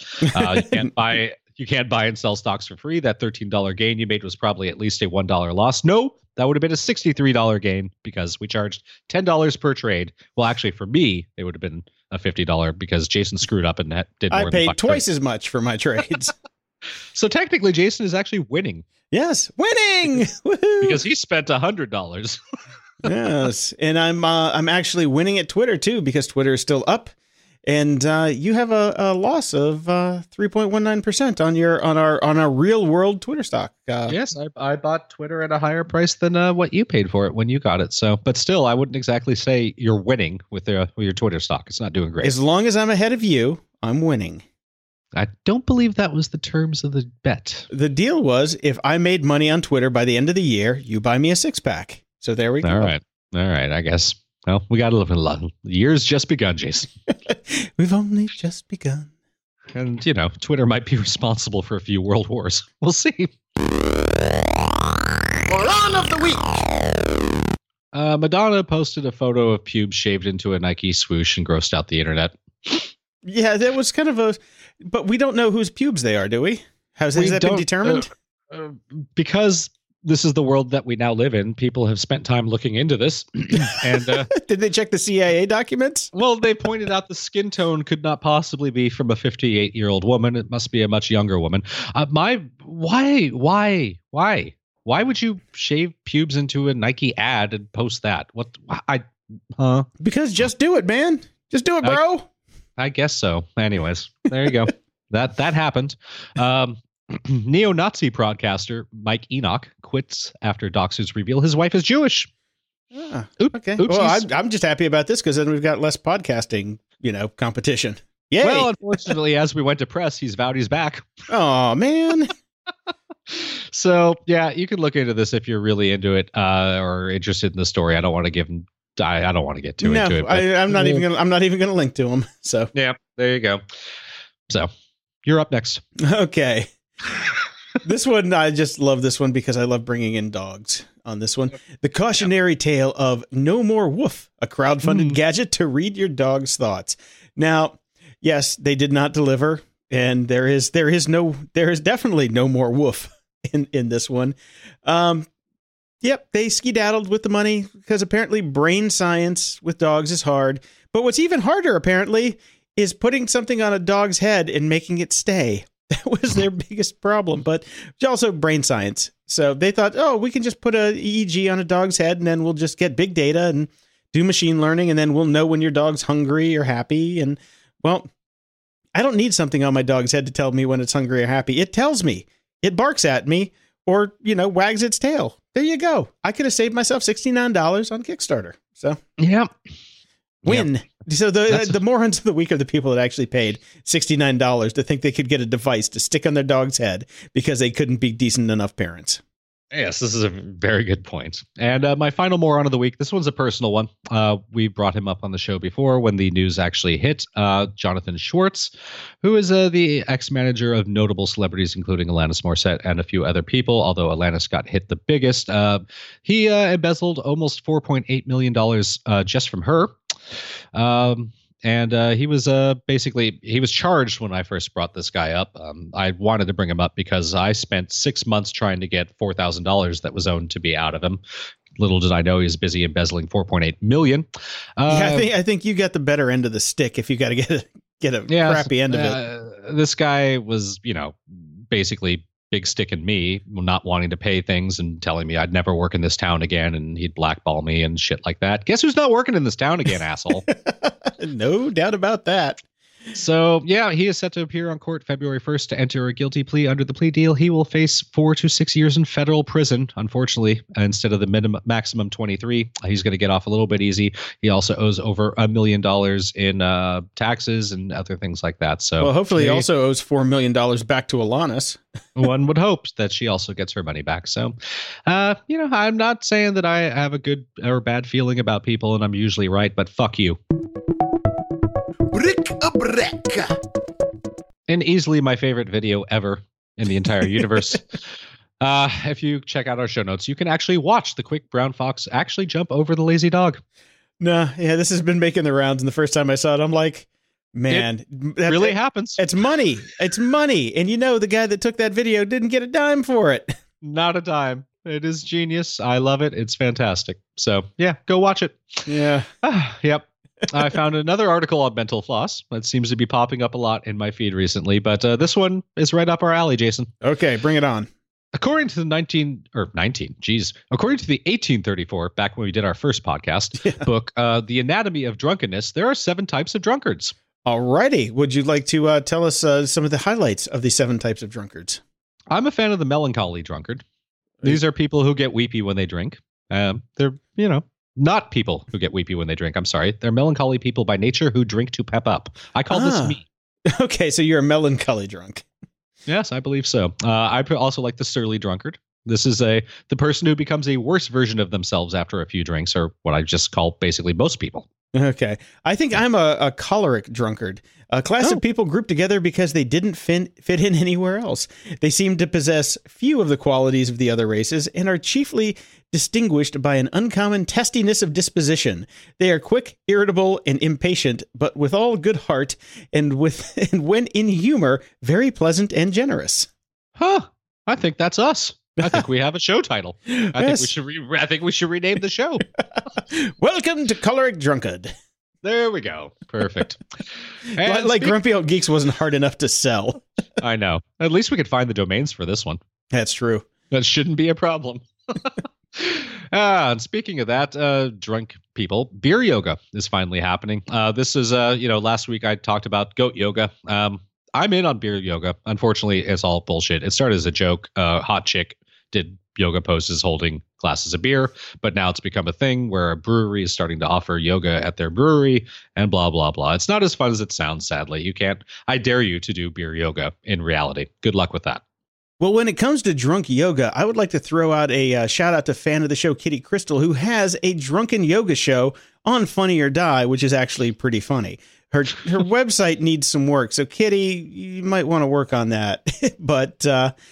You can't buy and sell stocks for free. That $13 gain you made was probably at least a $1 loss. No, that would have been a $63 gain, because we charged $10 per trade. Well, actually, for me, it would have been a $50 because Jason screwed up and did more I than paid 5 twice trades. as much for my trades. So technically, Jason is actually winning Yes, winning. Woohoo. because he spent $100. Yes, and I'm actually winning at Twitter too, because Twitter is still up, and you have a loss of 3.19% on our real world Twitter stock. Yes, I bought Twitter at a higher price than what you paid for it when you got it. So, but still, I wouldn't exactly say you're winning with your Twitter stock. It's not doing great. As long as I'm ahead of you, I'm winning. I don't believe that was the terms of the bet. The deal was, if I made money on Twitter by the end of the year, you buy me a 6-pack. So there we go. All right, I guess. Well, we got to live in love. The year's just begun, Jason. We've only just begun. And, Twitter might be responsible for a few world wars. We'll see. Moron of the week. Madonna posted a photo of pubes shaved into a Nike swoosh and grossed out the internet. Yeah, that was kind of but we don't know whose pubes they are, do we? Has that been determined? Because this is the world that we now live in. People have spent time looking into this. And Did they check the CIA documents? well, they pointed out the skin tone could not possibly be from a 58-year-old woman. It must be a much younger woman. Why would you shave pubes into a Nike ad and post that? Because just do it, man. Just do it, bro. I guess so. Anyways, there you go. That happened. Neo-Nazi broadcaster Mike Enoch quits after doxers reveal his wife is Jewish. Okay. Well, I'm just happy about this, because then we've got less podcasting, competition. Yay. Well, unfortunately, as we went to press, he's vowed he's back. Oh, man. So, yeah, you can look into this if you're really into it or interested in the story. I don't want to give him. I don't want to get too into it. But, I'm not even gonna link to him. So yeah, there you go. So you're up next. okay. This one, I just love this one because I love bringing in dogs on this one. The cautionary tale of No More Woof, a crowdfunded gadget to read your dog's thoughts. Now, yes, they did not deliver, and there is definitely no more woof in this one. Yep, they skedaddled with the money because apparently brain science with dogs is hard. But what's even harder, apparently, is putting something on a dog's head and making it stay. That was their biggest problem, but also brain science. So they thought, we can just put a EEG on a dog's head, and then we'll just get big data and do machine learning, and then we'll know when your dog's hungry or happy. And, well, I don't need something on my dog's head to tell me when it's hungry or happy. It tells me. It barks at me or, wags its tail. There you go. I could have saved myself $69 on Kickstarter. So, Yeah. win. So the morons of the week are the people that actually paid $69 to think they could get a device to stick on their dog's head because they couldn't be decent enough parents. Yes, this is a very good point. And my final moron of the week, this one's a personal one. We brought him up on the show before when the news actually hit. Jonathan Schwartz, who is the ex-manager of notable celebrities, including Alanis Morissette and a few other people, although Alanis got hit the biggest. He embezzled almost $4.8 million just from her. And he was he was charged when I first brought this guy up. I wanted to bring him up because I spent 6 months trying to get $4,000 that was owed to be out of him. Little did I know he was busy embezzling $4.8 million. I think you got the better end of the stick if you got to get a crappy end of it. This guy was, basically big sticking me, not wanting to pay things and telling me I'd never work in this town again, and he'd blackball me and shit like that. Guess who's not working in this town again, asshole? No doubt about that. So, yeah, he is set to appear on court February 1st to enter a guilty plea. Under the plea deal, he will face 4 to 6 years in federal prison, unfortunately, instead of the maximum 23. He's going to get off a little bit easy. He also owes over $1 million in taxes and other things like that. So, well, hopefully he also owes $4 million back to Alanis. One would hope that she also gets her money back. So, I'm not saying that I have a good or bad feeling about people, and I'm usually right, but fuck you. And easily my favorite video ever in the entire universe. If you check out our show notes, you can actually watch the quick brown fox actually jump over the lazy dog. This has been making the rounds, and the first time I saw it, I'm like, man, that really happens. It's money. It's money. And the guy that took that video didn't get a dime for it. Not a dime. It is genius. I love it. It's fantastic. So, yeah, go watch it. Yeah. Yep. I found another article on mental floss that seems to be popping up a lot in my feed recently, but this one is right up our alley, Jason. Okay, bring it on. According to the 1834, back when we did our first podcast book, The Anatomy of Drunkenness, there are 7 types of drunkards. Alrighty. Would you like to tell us some of the highlights of the 7 types of drunkards? I'm a fan of the melancholy drunkard. These are people who get weepy when they drink. They're, not people who get weepy when they drink. I'm sorry. They're melancholy people by nature who drink to pep up. I call this me. Okay, so you're a melancholy drunk. Yes, I believe so. I also like the surly drunkard. This is the person who becomes a worse version of themselves after a few drinks, or what I just call basically most people. Okay. I think I'm a choleric drunkard, a class of people grouped together because they didn't fit in anywhere else. They seem to possess few of the qualities of the other races and are chiefly distinguished by an uncommon testiness of disposition. They are quick, irritable, and impatient, but with all good heart and when in humor, very pleasant and generous. Huh. I think that's us. I think we have a show title. I think we should rename the show. Welcome to Choleric Drunkard. There we go. Perfect. Like Grumpy Old Geeks wasn't hard enough to sell. I know. At least we could find the domains for this one. That's true. That shouldn't be a problem. And speaking of that, drunk people, beer yoga is finally happening. This is, last week I talked about goat yoga. I'm in on beer yoga. Unfortunately, it's all bullshit. It started as a joke. Hot chick did yoga poses holding glasses of beer, but now it's become a thing where a brewery is starting to offer yoga at their brewery and blah, blah, blah. It's not as fun as it sounds, sadly. I dare you to do beer yoga in reality. Good luck with that. Well, when it comes to drunk yoga, I would like to throw out a shout out to fan of the show, Kitty Crystal, who has a drunken yoga show on Funny or Die, which is actually pretty funny. Her website needs some work. So, Kitty, you might want to work on that. But,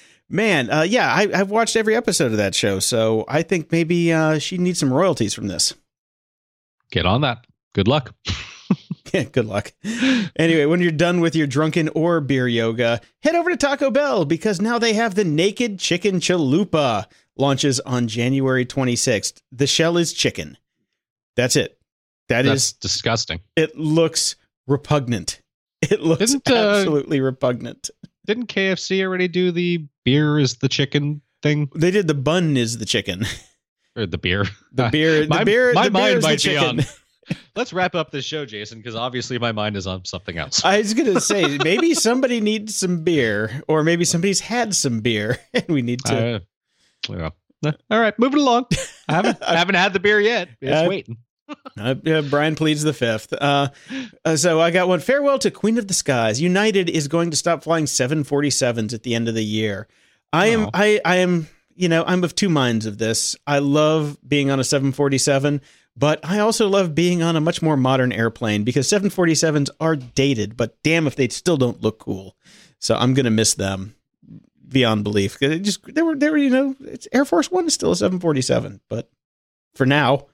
I've watched every episode of that show. So I think maybe she needs some royalties from this. Get on that. Good luck. Yeah, good luck. Anyway, when you're done with your drunken or beer yoga, head over to Taco Bell because now they have the Naked Chicken Chalupa. Launches on January 26th. The shell is chicken. That's it. That's disgusting. It looks repugnant. It looks absolutely repugnant. Didn't KFC already do the beer is the chicken thing? They did the bun is the chicken. Or the beer. The beer. My the beer mind is might the be chicken. Let's wrap up this show, Jason, because obviously my mind is on something else. I was going to say, maybe somebody needs some beer, or maybe somebody's had some beer, and we need to. Yeah. All right, moving along. I haven't had the beer yet. It's waiting. Brian pleads the fifth. So I got one. Farewell to Queen of the Skies. United is going to stop flying 747s at the end of the year. I am, I'm of two minds of this. I love being on a 747, but I also love being on a much more modern airplane because 747s are dated, but damn if they still don't look cool. So I'm going to miss them beyond belief. They were, it's Air Force One is still a 747, but for now.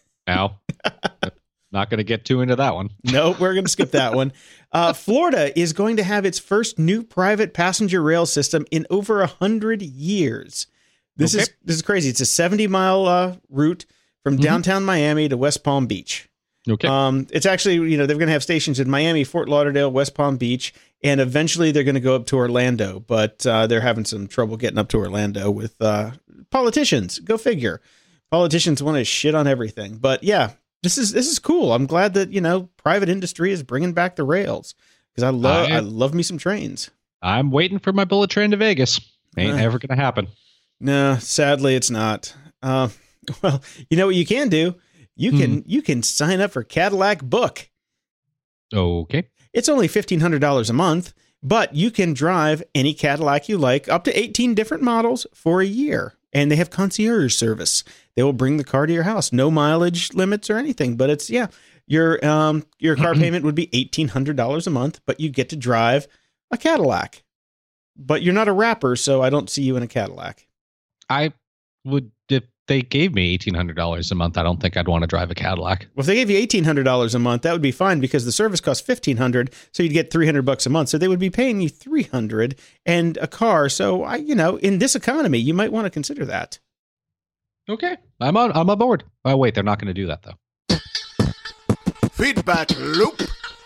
Not going to get too into that one. No, we're going to skip that one. Florida is going to have its first new private passenger rail system in over 100 years. This is crazy. It's a 70-mile route from downtown Miami to West Palm Beach. Okay. It's actually, they're going to have stations in Miami, Fort Lauderdale, West Palm Beach, and eventually they're going to go up to Orlando, but they're having some trouble getting up to Orlando with politicians. Go figure. Politicians want to shit on everything. But yeah, this is cool. I'm glad that, private industry is bringing back the rails because I love me some trains. I'm waiting for my bullet train to Vegas. Ain't ever going to happen. No, sadly it's not. Well, you know what you can do? You can sign up for Cadillac Book. Okay. It's only $1,500 a month, but you can drive any Cadillac you like, up to 18 different models for a year. And they have concierge service. They will bring the car to your house. No mileage limits or anything, but it's, your car payment would be $1,800 a month, but you get to drive a Cadillac. But you're not a rapper, so I don't see you in a Cadillac. I would, if they gave me $1,800 a month, I don't think I'd want to drive a Cadillac. Well, if they gave you $1,800 a month, that would be fine because the service costs $1,500, so you'd get $300 a month. So they would be paying you $300 and a car. So in this economy, you might want to consider that. Okay, I'm on board. Oh wait, they're not going to do that though. Feedback loop.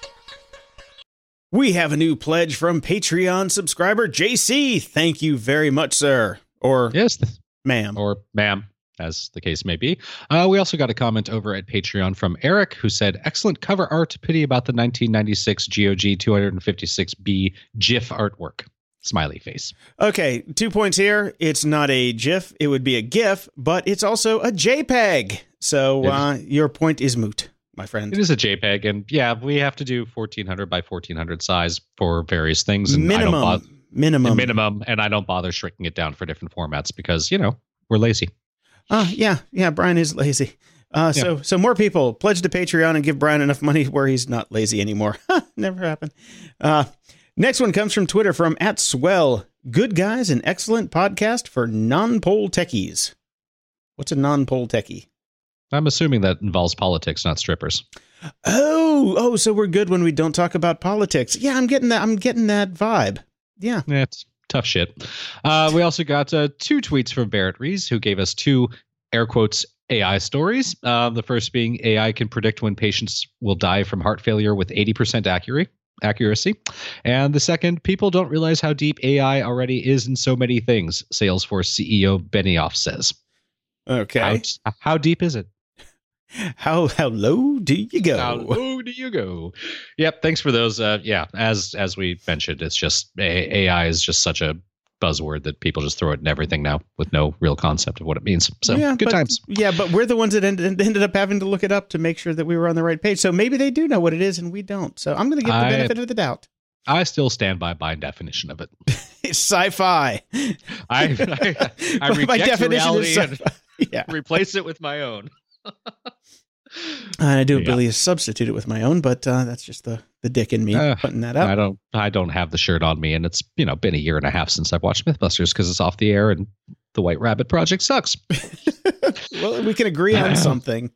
We have a new pledge from Patreon subscriber JC. Thank you very much, sir. Or yes, ma'am. Or ma'am, as the case may be. We also got a comment over at Patreon from Eric, who said, excellent cover art. Pity about the 1996 GOG 256B GIF artwork. Smiley face. Okay, 2 points here. It's not a GIF. It would be a GIF, but it's also a JPEG. So your point is moot, my friend. It is a JPEG, and yeah, we have to do 1400 by 1400 size for various things. And minimum, and I don't bother shrinking it down for different formats because, we're lazy. Yeah, Brian is lazy. So more people pledge to Patreon and give Brian enough money where he's not lazy anymore. Never happened. Next one comes from Twitter from @Swell. Good guys, an excellent podcast for non-poll techies. What's a non-poll techie? I'm assuming that involves politics, not strippers. Oh, so we're good when we don't talk about politics. Yeah, I'm getting that vibe. Yeah, it's tough shit. We also got 2 tweets from Barrett Rees, who gave us 2 air quotes AI stories. The first being AI can predict when patients will die from heart failure with 80% accuracy. And the second, people don't realize how deep AI already is in so many things, Salesforce CEO Benioff says. Okay. How deep is it? How low do you go? How low do you go? Yep. Thanks for those. As we mentioned, it's just AI is just such a buzzword that people just throw it in everything now with no real concept of what it means. So good times. Yeah, but we're the ones that ended up having to look it up to make sure that we were on the right page. So maybe they do know what it is and we don't. So I'm going to give the benefit of the doubt. I still stand by my definition of it. It's sci-fi. I reject my definition is sci-fi. And replace it with my own. I do really substitute it with my own, but that's just the dick in me putting that up. I don't have the shirt on me, and it's been a year and a half since I've watched Mythbusters because it's off the air and the White Rabbit Project sucks. Well, we can agree on something.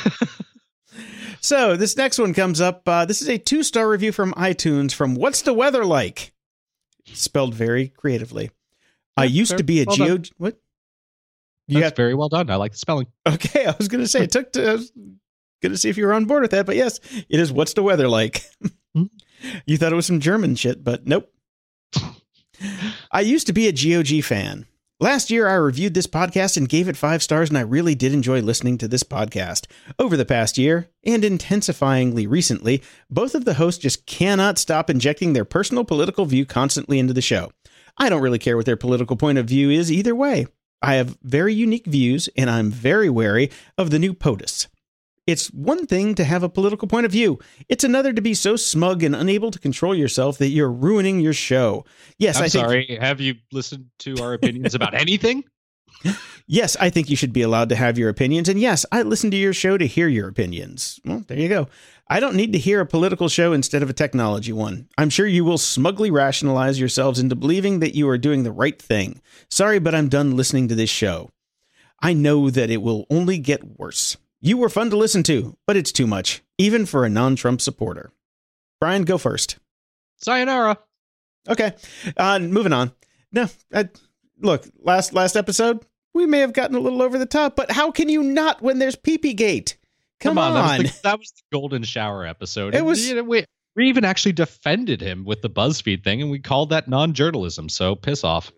So this next one comes up. This is a 2-star review from iTunes from What's the Weather Like? Spelled very creatively. I used to be a What? That's very well done. I like the spelling. Okay, I was going to say it took to. I was going to see if you were on board with that, but yes, it is. What's the weather like? You thought it was some German shit, but nope. I used to be a GOG fan. Last year, I reviewed this podcast and gave it 5 stars, and I really did enjoy listening to this podcast. Over the past year, and intensifyingly recently, both of the hosts just cannot stop injecting their personal political view constantly into the show. I don't really care what their political point of view is either way. I have very unique views, and I'm very wary of the new POTUS. It's one thing to have a political point of view. It's another to be so smug and unable to control yourself that you're ruining your show. Yes, I'm sorry. Have you listened to our opinions about anything? Yes, I think you should be allowed to have your opinions. And yes, I listen to your show to hear your opinions. Well, there you go. I don't need to hear a political show instead of a technology one. I'm sure you will smugly rationalize yourselves into believing that you are doing the right thing. Sorry, but I'm done listening to this show. I know that it will only get worse. You were fun to listen to, but it's too much, even for a non-Trump supporter. Brian, go first. Sayonara. Okay, moving on. No, look, last episode, we may have gotten a little over the top, but how can you not when there's Pee-Pee-Gate? Come on. That was the golden shower episode. It was. We even actually defended him with the BuzzFeed thing, and we called that non-journalism, so piss off.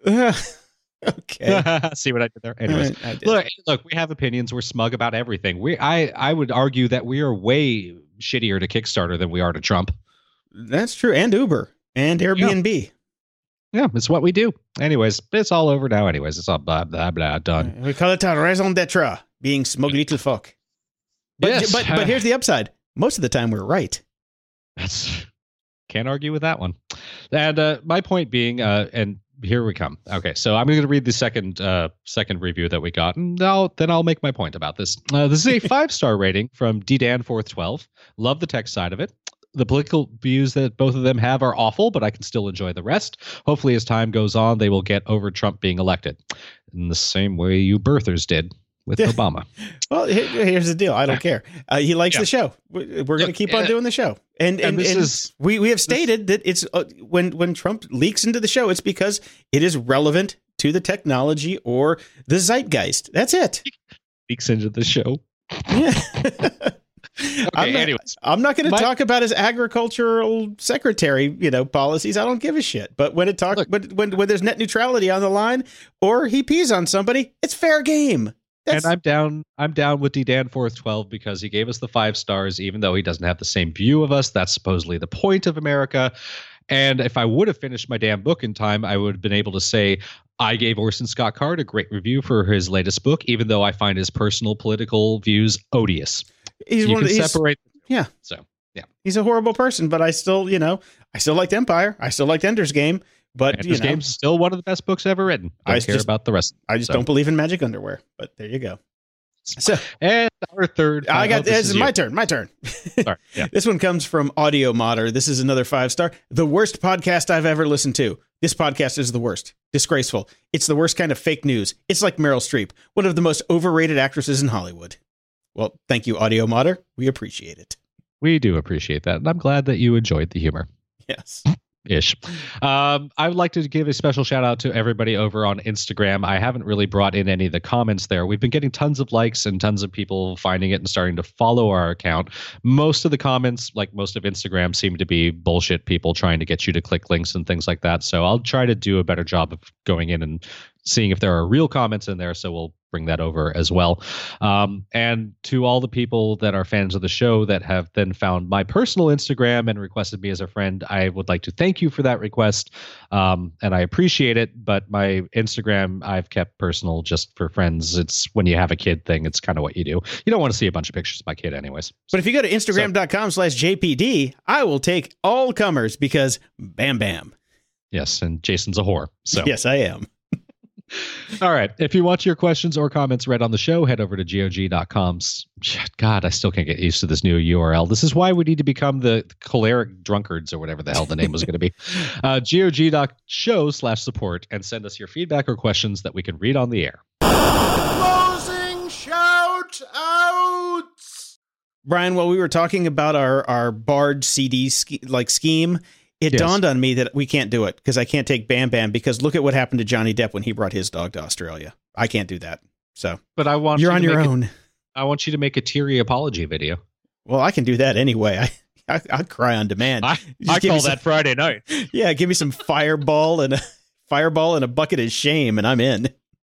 Okay. See what I did there? Anyways, look, we have opinions. We're smug about everything. I would argue that we are way shittier to Kickstarter than we are to Trump. That's true. And Uber and Airbnb. Yeah, it's what we do. Anyways, it's all over now. Anyways, it's all blah, blah, blah, done. We call it a raison d'etre, being smug little fuck. But, yes. but here's the upside. Most of the time we're right. Can't argue with that one. And my point being, and here we come. Okay, so I'm going to read the second review that we got, and then I'll make my point about this. This is a 5-star rating from DDan412. Love the tech side of it. The political views that both of them have are awful, but I can still enjoy the rest. Hopefully, as time goes on, they will get over Trump being elected in the same way you birthers did with Obama. Well, here's the deal. I don't care. He likes the show. We're going to keep on doing the show. And we have stated that it's when Trump leaks into the show, it's because it is relevant to the technology or the zeitgeist. That's it. Leaks into the show. Yeah. Anyways, I'm not going to talk about his agricultural secretary, policies. I don't give a shit. But when when there's net neutrality on the line, or he pees on somebody, it's fair game. And I'm down with DDan412 because he gave us the 5 stars, even though he doesn't have the same view of us. That's supposedly the point of America. And if I would have finished my damn book in time, I would have been able to say I gave Orson Scott Card a great review for his latest book, even though I find his personal political views odious. Separate. Yeah. So yeah, he's a horrible person, but I still liked Empire. I still liked Ender's Game. But Ender's Game's still one of the best books ever written. I don't care about the rest. I just don't believe in magic underwear. But there you go. So, and our third. This is my turn. My turn. Sorry. Yeah. This one comes from Audio Modder. This is another 5-star. The worst podcast I've ever listened to. This podcast is the worst. Disgraceful. It's the worst kind of fake news. It's like Meryl Streep, one of the most overrated actresses in Hollywood. Well, thank you, Audio Modder. We appreciate it. We do appreciate that. And I'm glad that you enjoyed the humor. Yes. Ish. I would like to give a special shout out to everybody over on Instagram. I haven't really brought in any of the comments there. We've been getting tons of likes and tons of people finding it and starting to follow our account. Most of the comments, like most of Instagram, seem to be bullshit people trying to get you to click links and things like that. So I'll try to do a better job of going in and seeing if there are real comments in there. So we'll bring that over as well. And to all the people that are fans of the show that have then found my personal Instagram and requested me as a friend, I would like to thank you for that request. And I appreciate it. But my Instagram, I've kept personal just for friends. It's when you have a kid thing, it's kind of what you do. You don't want to see a bunch of pictures of my kid anyways. But if you go to Instagram.com/JPD, I will take all comers because bam, bam. Yes. And Jason's a whore. So yes, I am. All right. If you want your questions or comments read on the show, head over to GOG.com. God, I still can't get used to this new URL. This is why we need to become the choleric drunkards or whatever the hell the name was going to be. GOG.show/support and send us your feedback or questions that we can read on the air. Closing shout outs. Brian, while we were talking about our Bard CD scheme, it dawned on me that we can't do it because I can't take Bam Bam because look at what happened to Johnny Depp when he brought his dog to Australia. I can't do that. So, but I want you're on your own. I want you to make a teary apology video. Well, I can do that anyway. I cry on demand. I call that Friday night. Yeah, give me some fireball and a bucket of shame, and I'm in.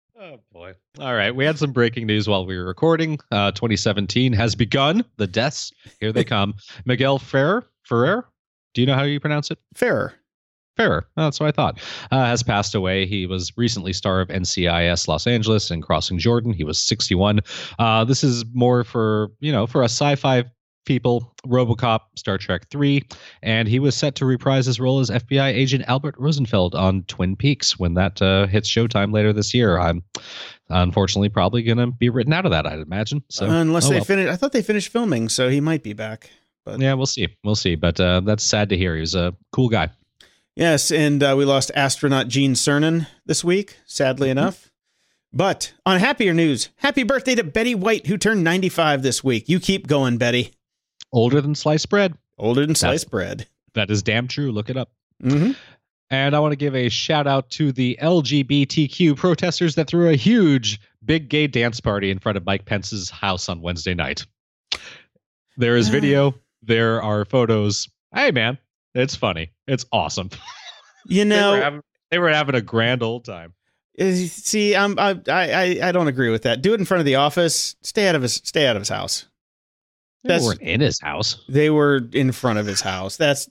All right. We had some breaking news while we were recording. 2017 has begun. The deaths, here they come. Miguel Ferrer? Do you know how you pronounce it? Ferrer. Oh, that's what I thought. Has passed away. He was recently star of NCIS Los Angeles and Crossing Jordan. He was 61. This is more for a sci-fi people, RoboCop, Star Trek 3, and he was set to reprise his role as FBI agent Albert Rosenfeld on Twin Peaks when that hits Showtime later this year. I'm unfortunately probably going to be written out of that, I'd imagine. So unless they finish, I thought they finished filming, so he might be back. But yeah, we'll see. But that's sad to hear. He was a cool guy. Yes, and we lost astronaut Gene Cernan this week, sadly enough. But on happier news, happy birthday to Betty White, who turned 95 this week. You keep going, Betty. Older than sliced bread. Older than sliced bread. That is damn true. Look it up. Mm-hmm. And I want to give a shout out to the LGBTQ protesters that threw a huge big gay dance party in front of Mike Pence's house on Wednesday night. There is video. There are photos. Hey, man. It's funny. It's awesome. You know, they were having a grand old time. See, I don't agree with that. Do it in front of the office. Stay out of his house. They weren't in his house. They were in front of his house. That's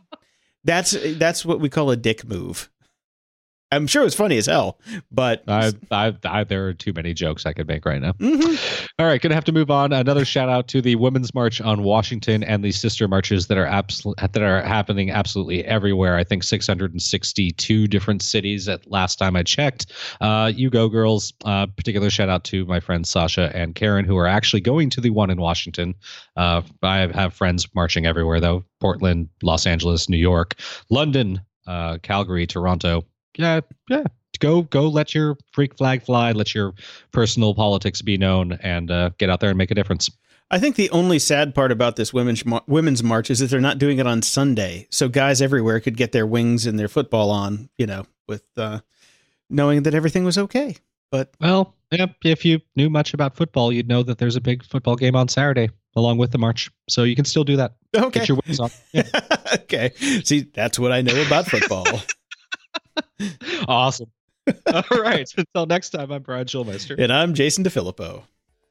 what we call a dick move. I'm sure it was funny as hell, but there are too many jokes I could make right now. Mm-hmm. All right, gonna have to move on. Another shout out to the Women's March on Washington and the sister marches that are happening absolutely everywhere. I think 662 different cities at last time I checked. You go, girls. Particular shout out to my friends Sasha and Karen, who are actually going to the one in Washington. I have friends marching everywhere though: Portland, Los Angeles, New York, London, Calgary, Toronto. Yeah. Go let your freak flag fly, let your personal politics be known, and get out there and make a difference. I think the only sad part about this women's march is that they're not doing it on Sunday, so guys everywhere could get their wings and their football on, with knowing that everything was okay. But well, yeah, if you knew much about football, you'd know that there's a big football game on Saturday along with the march, so you can still do that. Okay, get your wings on. Yeah. Okay, see, that's what I know about football. Awesome. All right. Until next time, I'm Brian Schulmeister. And I'm Jason DeFilippo.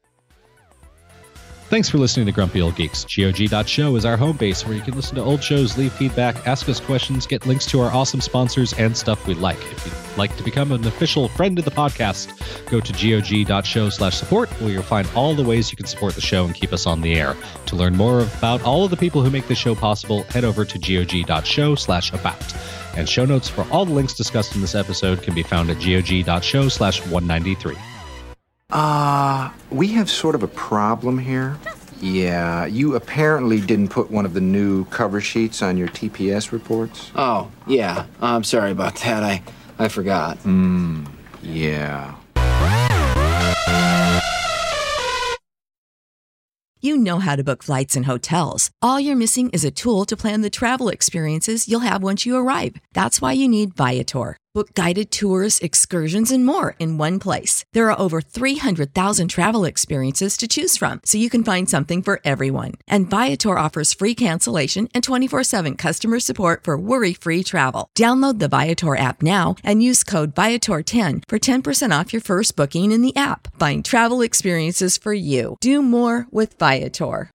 Thanks for listening to Grumpy Old Geeks. GOG.show is our home base where you can listen to old shows, leave feedback, ask us questions, get links to our awesome sponsors, and stuff we like. If you'd like to become an official friend of the podcast, go to GOG.show/support where you'll find all the ways you can support the show and keep us on the air. To learn more about all of the people who make the show possible, head over to GOG.show/about. And show notes for all the links discussed in this episode can be found at GOG.show/193. We have sort of a problem here. Yeah, you apparently didn't put one of the new cover sheets on your TPS reports. Oh, yeah. I'm sorry about that. I forgot. Yeah. You know how to book flights and hotels. All you're missing is a tool to plan the travel experiences you'll have once you arrive. That's why you need Viator. Book guided tours, excursions, and more in one place. There are over 300,000 travel experiences to choose from, so you can find something for everyone. And Viator offers free cancellation and 24/7 customer support for worry-free travel. Download the Viator app now and use code Viator10 for 10% off your first booking in the app. Find travel experiences for you. Do more with Viator.